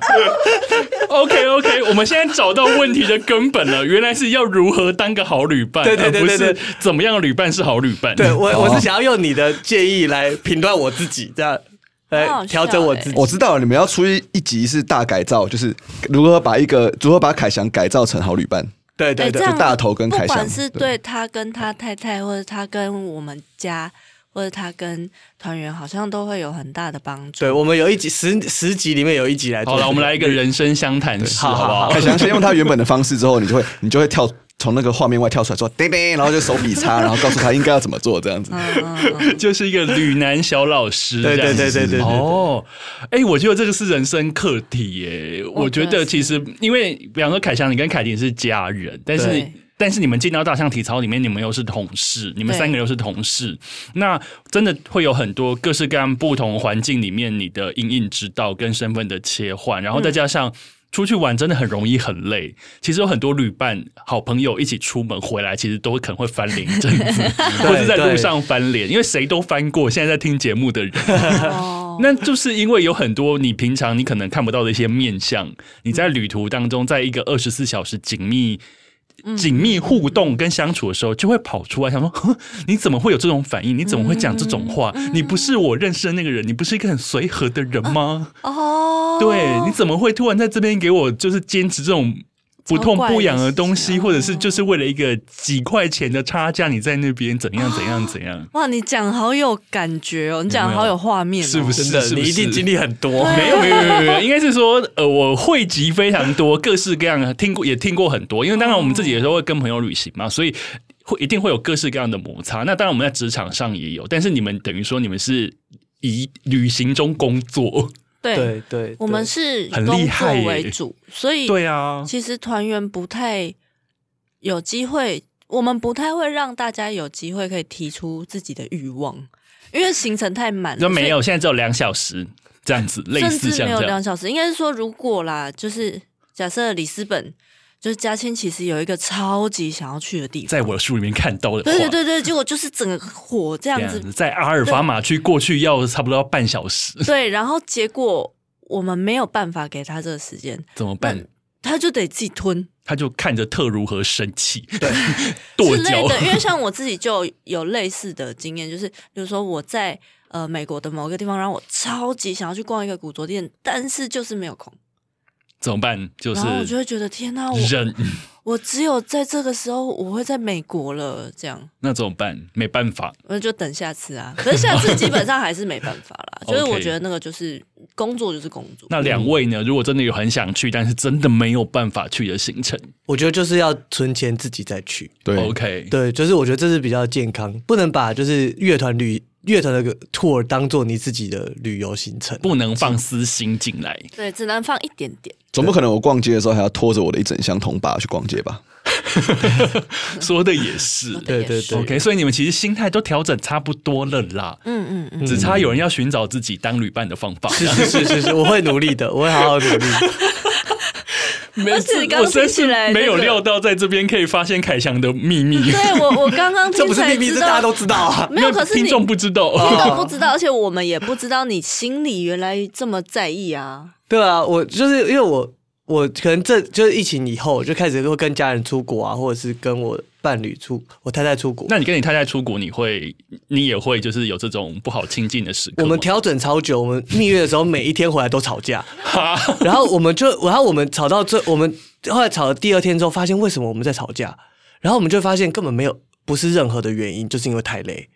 OK OK， 我们现在找到问题的根本了，原来是要如何当个好旅伴， 对对对对对， 而不是怎么样的旅伴是好旅伴。 对我我是想要用你的建议来评断我自己，这样来调整我自己。 我知道了，你们要出一一集是大改造，就是如何把一个如何把凯翔改造成好旅伴。 对对对， 欸、 就大头跟凯翔， 不管是对他跟他太太，或者他跟我们家，或者他跟团员，好像都会有很大的帮助。 对，我们有一集十十集里面有一集来做。 好了，我们来一个人生相谈室，好不好？ 凯翔先用他原本的方式之后，你就会你就会跳。从那个画面外跳出来说叮叮，然后就手比叉，然后告诉他应该要怎么做，这样子， 就是一个旅男小老师。 对对对对对。 哦，哎，我觉得这个是人生课题耶。我觉得其实，因为比方说凯翔，你跟凯婷是家人，但是但是你们进到大象体操里面，你们又是同事，你们三个又是同事，那真的会有很多各式各样不同环境里面你的因应之道跟身份的切换，然后再加上。出去玩真的很容易很累，其实有很多旅伴、好朋友一起出门回来，其实都可能会翻脸一阵子，或是在路上翻脸，因为谁都翻过。现在在听节目的人，那就是因为有很多你平常你可能看不到的一些面向，你在旅途当中，在一个二十四小时紧密。紧密互动跟相处的时候，就会跑出来想说：你怎么会有这种反应？你怎么会讲这种话？你不是我认识的那个人，你不是一个很随和的人吗？ 哦， 对，你怎么会突然在这边给我就是坚持这种不痛不痒的东西，或者是就是为了一个几块钱的差价，你在那边怎样怎样怎样？ 哇，你讲好有感觉哦，你讲好有画面、哦， 是不是？ 真的，你一定经历很多。 没有没有没有没有，应该是说呃，我汇集非常多，各式各样，听过也听过很多。因为当然我们自己有时候会跟朋友旅行嘛，所以会一定会有各式各样的摩擦。那当然我们在职场上也有，但是你们等于说你们是以旅行中工作。 对对, 对, 对， 我们是很工厉害作为主，所以对啊， 其实团员不太有机会，我们不太会让大家有机会可以提出自己的欲望，因为行程太满了。 就没有，现在只有两小时这样子，类似甚至没有像这样两小时，应该是说如果啦，就是假设里斯本。就是嘉谦其实有一个超级想要去的地方， 在我的书里面看到的话， 对对对对，结果就是整个火这样子， 在阿尔法马区过去要差不多要半小时， 对，然后结果我们没有办法给他这个时间， 怎么办？ 他就得自己吞， 他就看着特如何生气， 对， 跺之类脚的。因为像我自己就有类似的经验，就是比如说我在呃美国的某个地方，然后我超级想要去逛一个古着店，但是就是没有空。 怎么办？就是， 然后我就会觉得天哪，我忍， 我只有在这个时候我会在美国了，这样那怎么办？没办法， 我就等下次啊。可是下次基本上还是没办法啦，就是我觉得那个就是工作就是工作。 那两位呢？如果真的有很想去，但是真的没有办法去的行程， 我觉得就是要存钱自己再去。 对 ，OK， 对，就是我觉得这是比较健康，不能把就是乐团旅。乐团的 tour 当做你自己的旅游行程， 不能放私心进来。 对，只能放一点点。 总不可能我逛街的时候还要拖着我的一整箱铜把去逛街吧？ 说的也是， 对对对。 OK， 所以你们其实心态都调整差不多了啦。 嗯嗯嗯， 只差有人要寻找自己当旅伴的方法。 是是是是是，我会努力的，我会好好努力。 没而且刚听起来没有料到在这边可以发现凯翔的秘密。 对我，我刚刚这不是秘密，是大家都知道啊。 没有，可是听众不知道， 听众不知道，而且我们也不知道你心里原来这么在意啊。 对啊，我就是因为我我可能这就是疫情以后就开始会跟家人出国啊，或者是跟我伴侣出我太太出国。 那你跟你太太出国，你会你也会就是有这种不好亲近的时刻吗？ 我们调整超久，我们蜜月的时候每一天回来都吵架，然后我们就然后我们吵到最我们后来吵了第二天之后，发现为什么我们在吵架，然后我们就发现根本没有不是任何的原因，就是因为太累。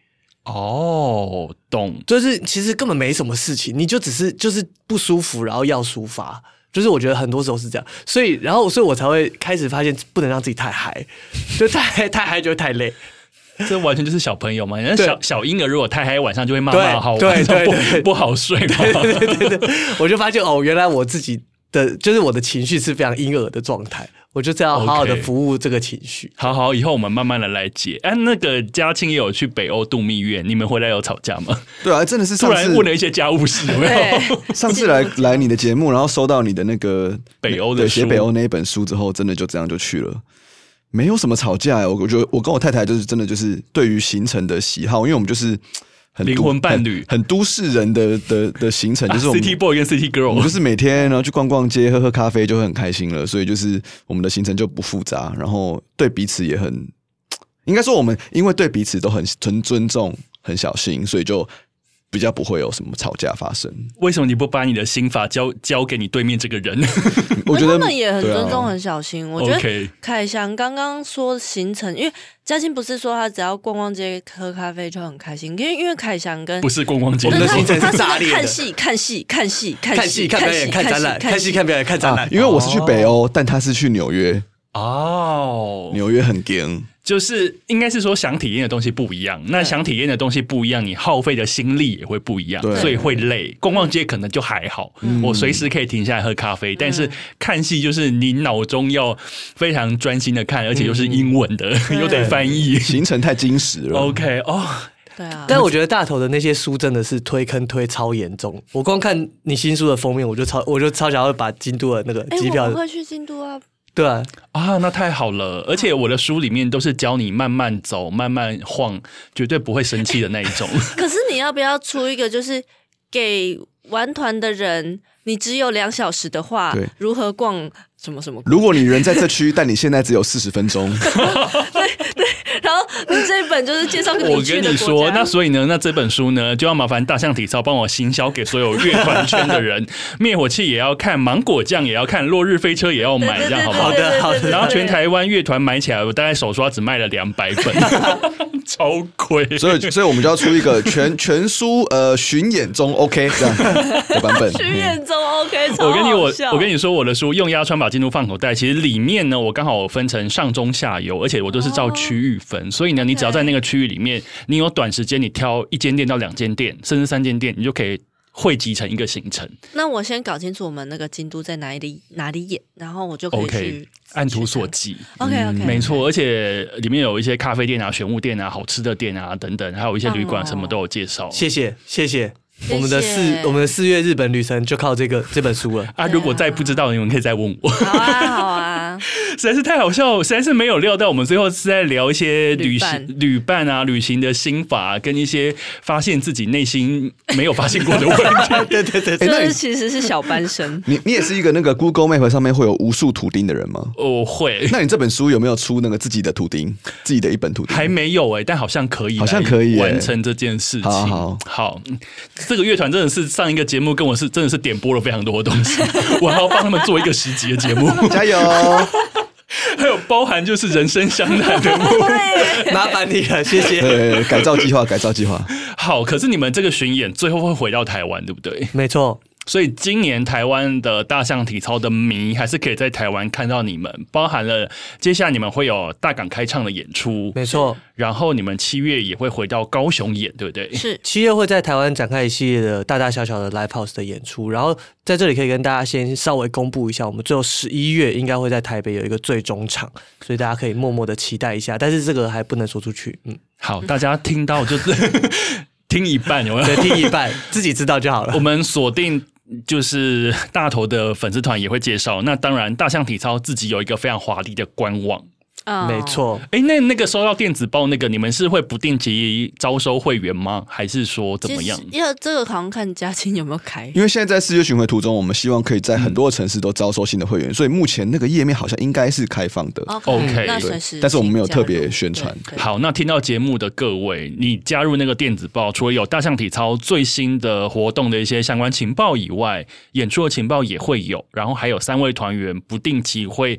哦，懂， 就是其实根本没什么事情，你就只是就是不舒服，然后要抒发。就是我觉得很多时候是这样，所以然后所以我才会开始发现不能让自己太嗨，就太嗨太嗨就会太累。 这完全就是小朋友嘛，人家小小婴儿如果太嗨，晚上就会骂骂好， 对对对， 不好睡嘛。 对对对对，我就发现哦，原来我自己的就是我的情绪是非常婴儿的状态。我就这样好好的服务这个情绪。 Okay. 好好，以后我们慢慢的来解。哎、啊，那个嘉庆也有去北欧度蜜月，你们回来有吵架吗？ 对啊，真的是突然问了一些家务事，有没有？ 上次来来你的节目，然后收到你的那个北欧的写北欧那一本书之后，真的就这样就去了。没有什么吵架，我觉得我跟我太太就是真的就是对于行程的喜好，因为我们就是很灵魂伴侣， 很, 很都市人的的的行程，就是我们、 啊、City Boy 跟 City Girl， 我们就是每天然后去逛逛街、喝喝咖啡就会很开心了，所以就是我们的行程就不复杂，然后对彼此也很，应该说我们因为对彼此都很很尊重、很小心，所以就比较不会有什么吵架发生。 为什么你不把你的心法交交给你对面这个人？ 我觉得他们也很尊重、很小心。我觉得 Okay. 凯翔刚刚说行程，因为嘉欣不是说他只要逛逛街、喝咖啡就很开心，因为因为凯翔跟不是逛逛街， 我们的行程是炸裂的， 看戏、看戏、看戏、 看戏、看表演、看展览、看戏、看表演、看展览。 因为我是去北欧，但他是去纽约。 哦， 纽约很惊， 就是应该是说想体验的东西不一样，那想体验的东西不一样，你耗费的心力也会不一样，所以会累。逛逛街可能就还好，嗯、我随时可以停下来喝咖啡，嗯、但是看戏就是你脑中要非常专心的看，而且又是英文的，嗯、又得翻译， 行程太精实了。 OK 哦。 对啊， 但我觉得大头的那些书真的是推坑推超严重。我光看你新书的封面，我就超我就超想要把京都的那个机票。 哎、欸，我会去京都啊。 对啊， 啊，那太好了！而且我的书里面都是教你慢慢走、慢慢晃，绝对不会生气的那一种。 可是你要不要出一个，就是给玩团的人，你只有两小时的话，如何逛什么什么？ 如果你人在这区，但你现在只有四十分钟。 对对，然后你这一本就是介绍给你去的国家。 我跟你说，那所以呢，那这本书呢，就要麻烦大象体操帮我行销给所有乐团圈的人。灭火器也要看，芒果酱也要看，落日飞车也要买，这样好不好？ 好的，好的。 然后全台湾乐团买起来，我大概手刷只卖了两百本，超贵。 所以，所以我们就要出一个全全书呃巡演中 OK 这样的版本。 巡演中 OK， 我跟你我我跟你说，我的书用压穿把进度放口袋，其实里面呢，我刚好分成上中下游，而且我都是照区域分，哦、所以呢，你只要在那个区域里面，你有短时间，你挑一间店到两间店，甚至三间店，你就可以汇集成一个行程。 那我先搞清楚我们那个京都在哪里哪里演，然后我就可以去。 Okay.按图索骥 ，OK OK， 没错，而且里面有一些咖啡店啊、选物店啊、好吃的店啊等等，还有一些旅馆，什么都有介绍。 谢谢，谢谢。我们的四我们的四月日本旅程就靠这个这本书了啊！如果再不知道，你们可以再问我。 好啊，好啊， 实在是太好笑，实在是没有料到我们最后是在聊一些旅行、旅伴啊、旅行的心法，跟一些发现自己内心没有发现过的问题。 对对对， 这其实是小班生。 你你也是一个那个 Google Map 上面会有无数图钉的人吗？ 我会。 那你这本书有没有出那个自己的图钉，自己的一本图钉？ 还没有哎、欸，但好像可以， 好像可以完成这件事情。 好好好，这个乐团真的是。上一个节目跟我是真的是点播了非常多的东西，我还要帮他们做一个十集的节目， 加油！ 还有包含就是人生相谈的目， 麻烦你了，谢谢。 对，改造计划，改造计划。 好，可是你们这个巡演最后会回到台湾，对不对？ 没错。 所以今年台湾的大象体操的迷还是可以在台湾看到你们，包含了接下来你们会有大港开唱的演出， 没错。 然后你们七月也会回到高雄演，对不对？ 是，七月会在台湾展开一系列的大大小小的 live house 的演出，然后在这里可以跟大家先稍微公布一下，我们最后十一月应该会在台北有一个最终场，所以大家可以默默的期待一下，但是这个还不能说出去。嗯， 好，大家听到就是听一半，有没有？ 对，听一半，自己知道就好了。 我们锁定。就是大头的粉丝团也会介绍，那当然大象体操自己有一个非常华丽的官网。 Oh. 没错， 哎，那那个收到电子报那个，你们是会不定期招收会员吗？还是说怎么样？ 要这个好像看嘉欣有没有开。 因为现在在世界巡回途中，我们希望可以在很多城市都招收新的会员，嗯、所以目前那个页面好像应该是开放的。 OK， 那随时， 但是我们没有特别宣传。 好，那听到节目的各位，你加入那个电子报，除了有大象体操最新的活动的一些相关情报以外，演出的情报也会有，然后还有三位团员不定期会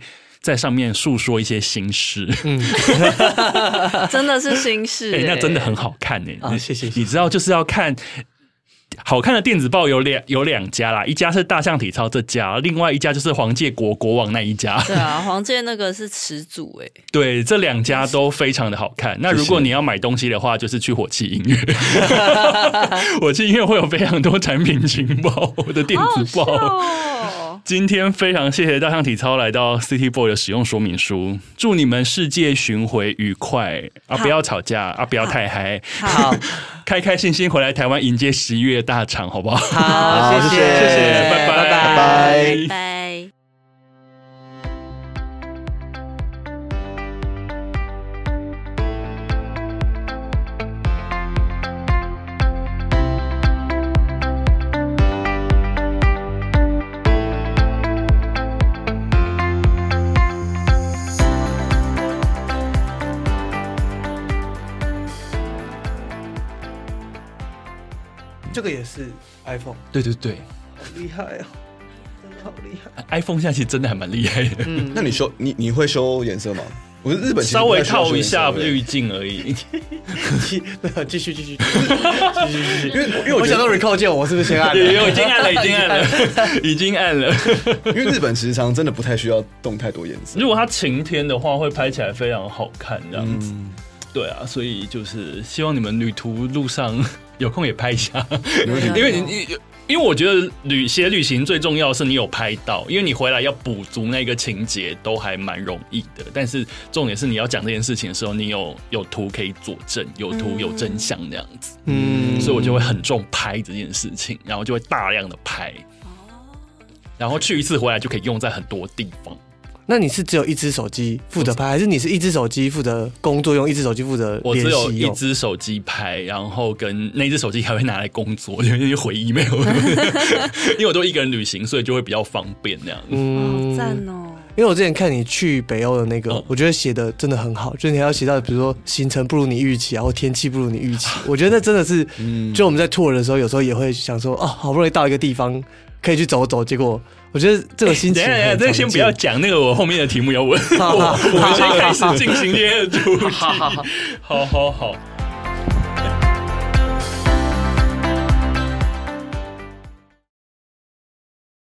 在上面诉说一些心事。 嗯， 真的是心事、欸欸，那真的很好看哎、欸啊！谢谢。 你知道就是要看。好看的电子报有两有两家啦，一家是大象体操这家，另外一家就是黄介国国王那一家。 对啊，黄介那个是始祖哎、欸。 对，这两家都非常的好看。那如果你要买东西的话，就是去火气音乐。火气音乐会有非常多产品情报的电子报。 哦、 今天非常谢谢大象体操来到 City Boy 的使用说明书，祝你们世界巡回愉快啊！不要吵架啊！不要太嗨， 好， 开开心心回来台湾迎接十一月大场，好不好？ 好，谢谢， 谢谢，拜拜， 拜拜拜。 这个也是 iPhone， 对对对， 好厉害哦，真的好厉害。 iPhone 现在其实真的还蛮厉害的。 嗯， 那你修你你会修颜色吗？我觉得日本其实稍微不太需要修套一下颜色滤镜而已。 继续继续继续继续， 因为因为我觉得我想到 recall 键，我是不是先按了？ 已经按了，已经按了，已经按了。 因为日本时常真的不太需要动太多颜色。 如果它晴天的话，会拍起来非常好看，这样子。 嗯对啊，所以就是希望你们旅途路上有空也拍一下， 没问题因为你因为我觉得旅写旅行最重要的是你有拍到，因为你回来要补足那个情节都还蛮容易的。但是重点是你要讲这件事情的时候，你有有图可以佐证，有图有真相这样子。 嗯， 所以我就会很重拍这件事情，然后就会大量的拍，然后去一次回来就可以用在很多地方。 那你是只有一只手机负责拍，还是你是一只手机负责工作用，一只手机负责我只联系用？ 有一只手机拍，然后跟那只手机还会拿来工作，因为回 email， 因为我都一个人旅行，所以就会比较方便那样。 嗯， 好赞哦！ 因为我之前看你去北欧的那个， 嗯我觉得写的真的很好，就是你还要写到比如说行程不如你预期啊，或天气不如你预期，我觉得那真的是，就我们在 tour 的时候，有时候也会想说，哦，好不容易到一个地方可以去走走，结果我觉得这个心情等一下，等一下，这个先不要讲，那个我后面的题目要问，我我们先开始进行今天的主题。好好好。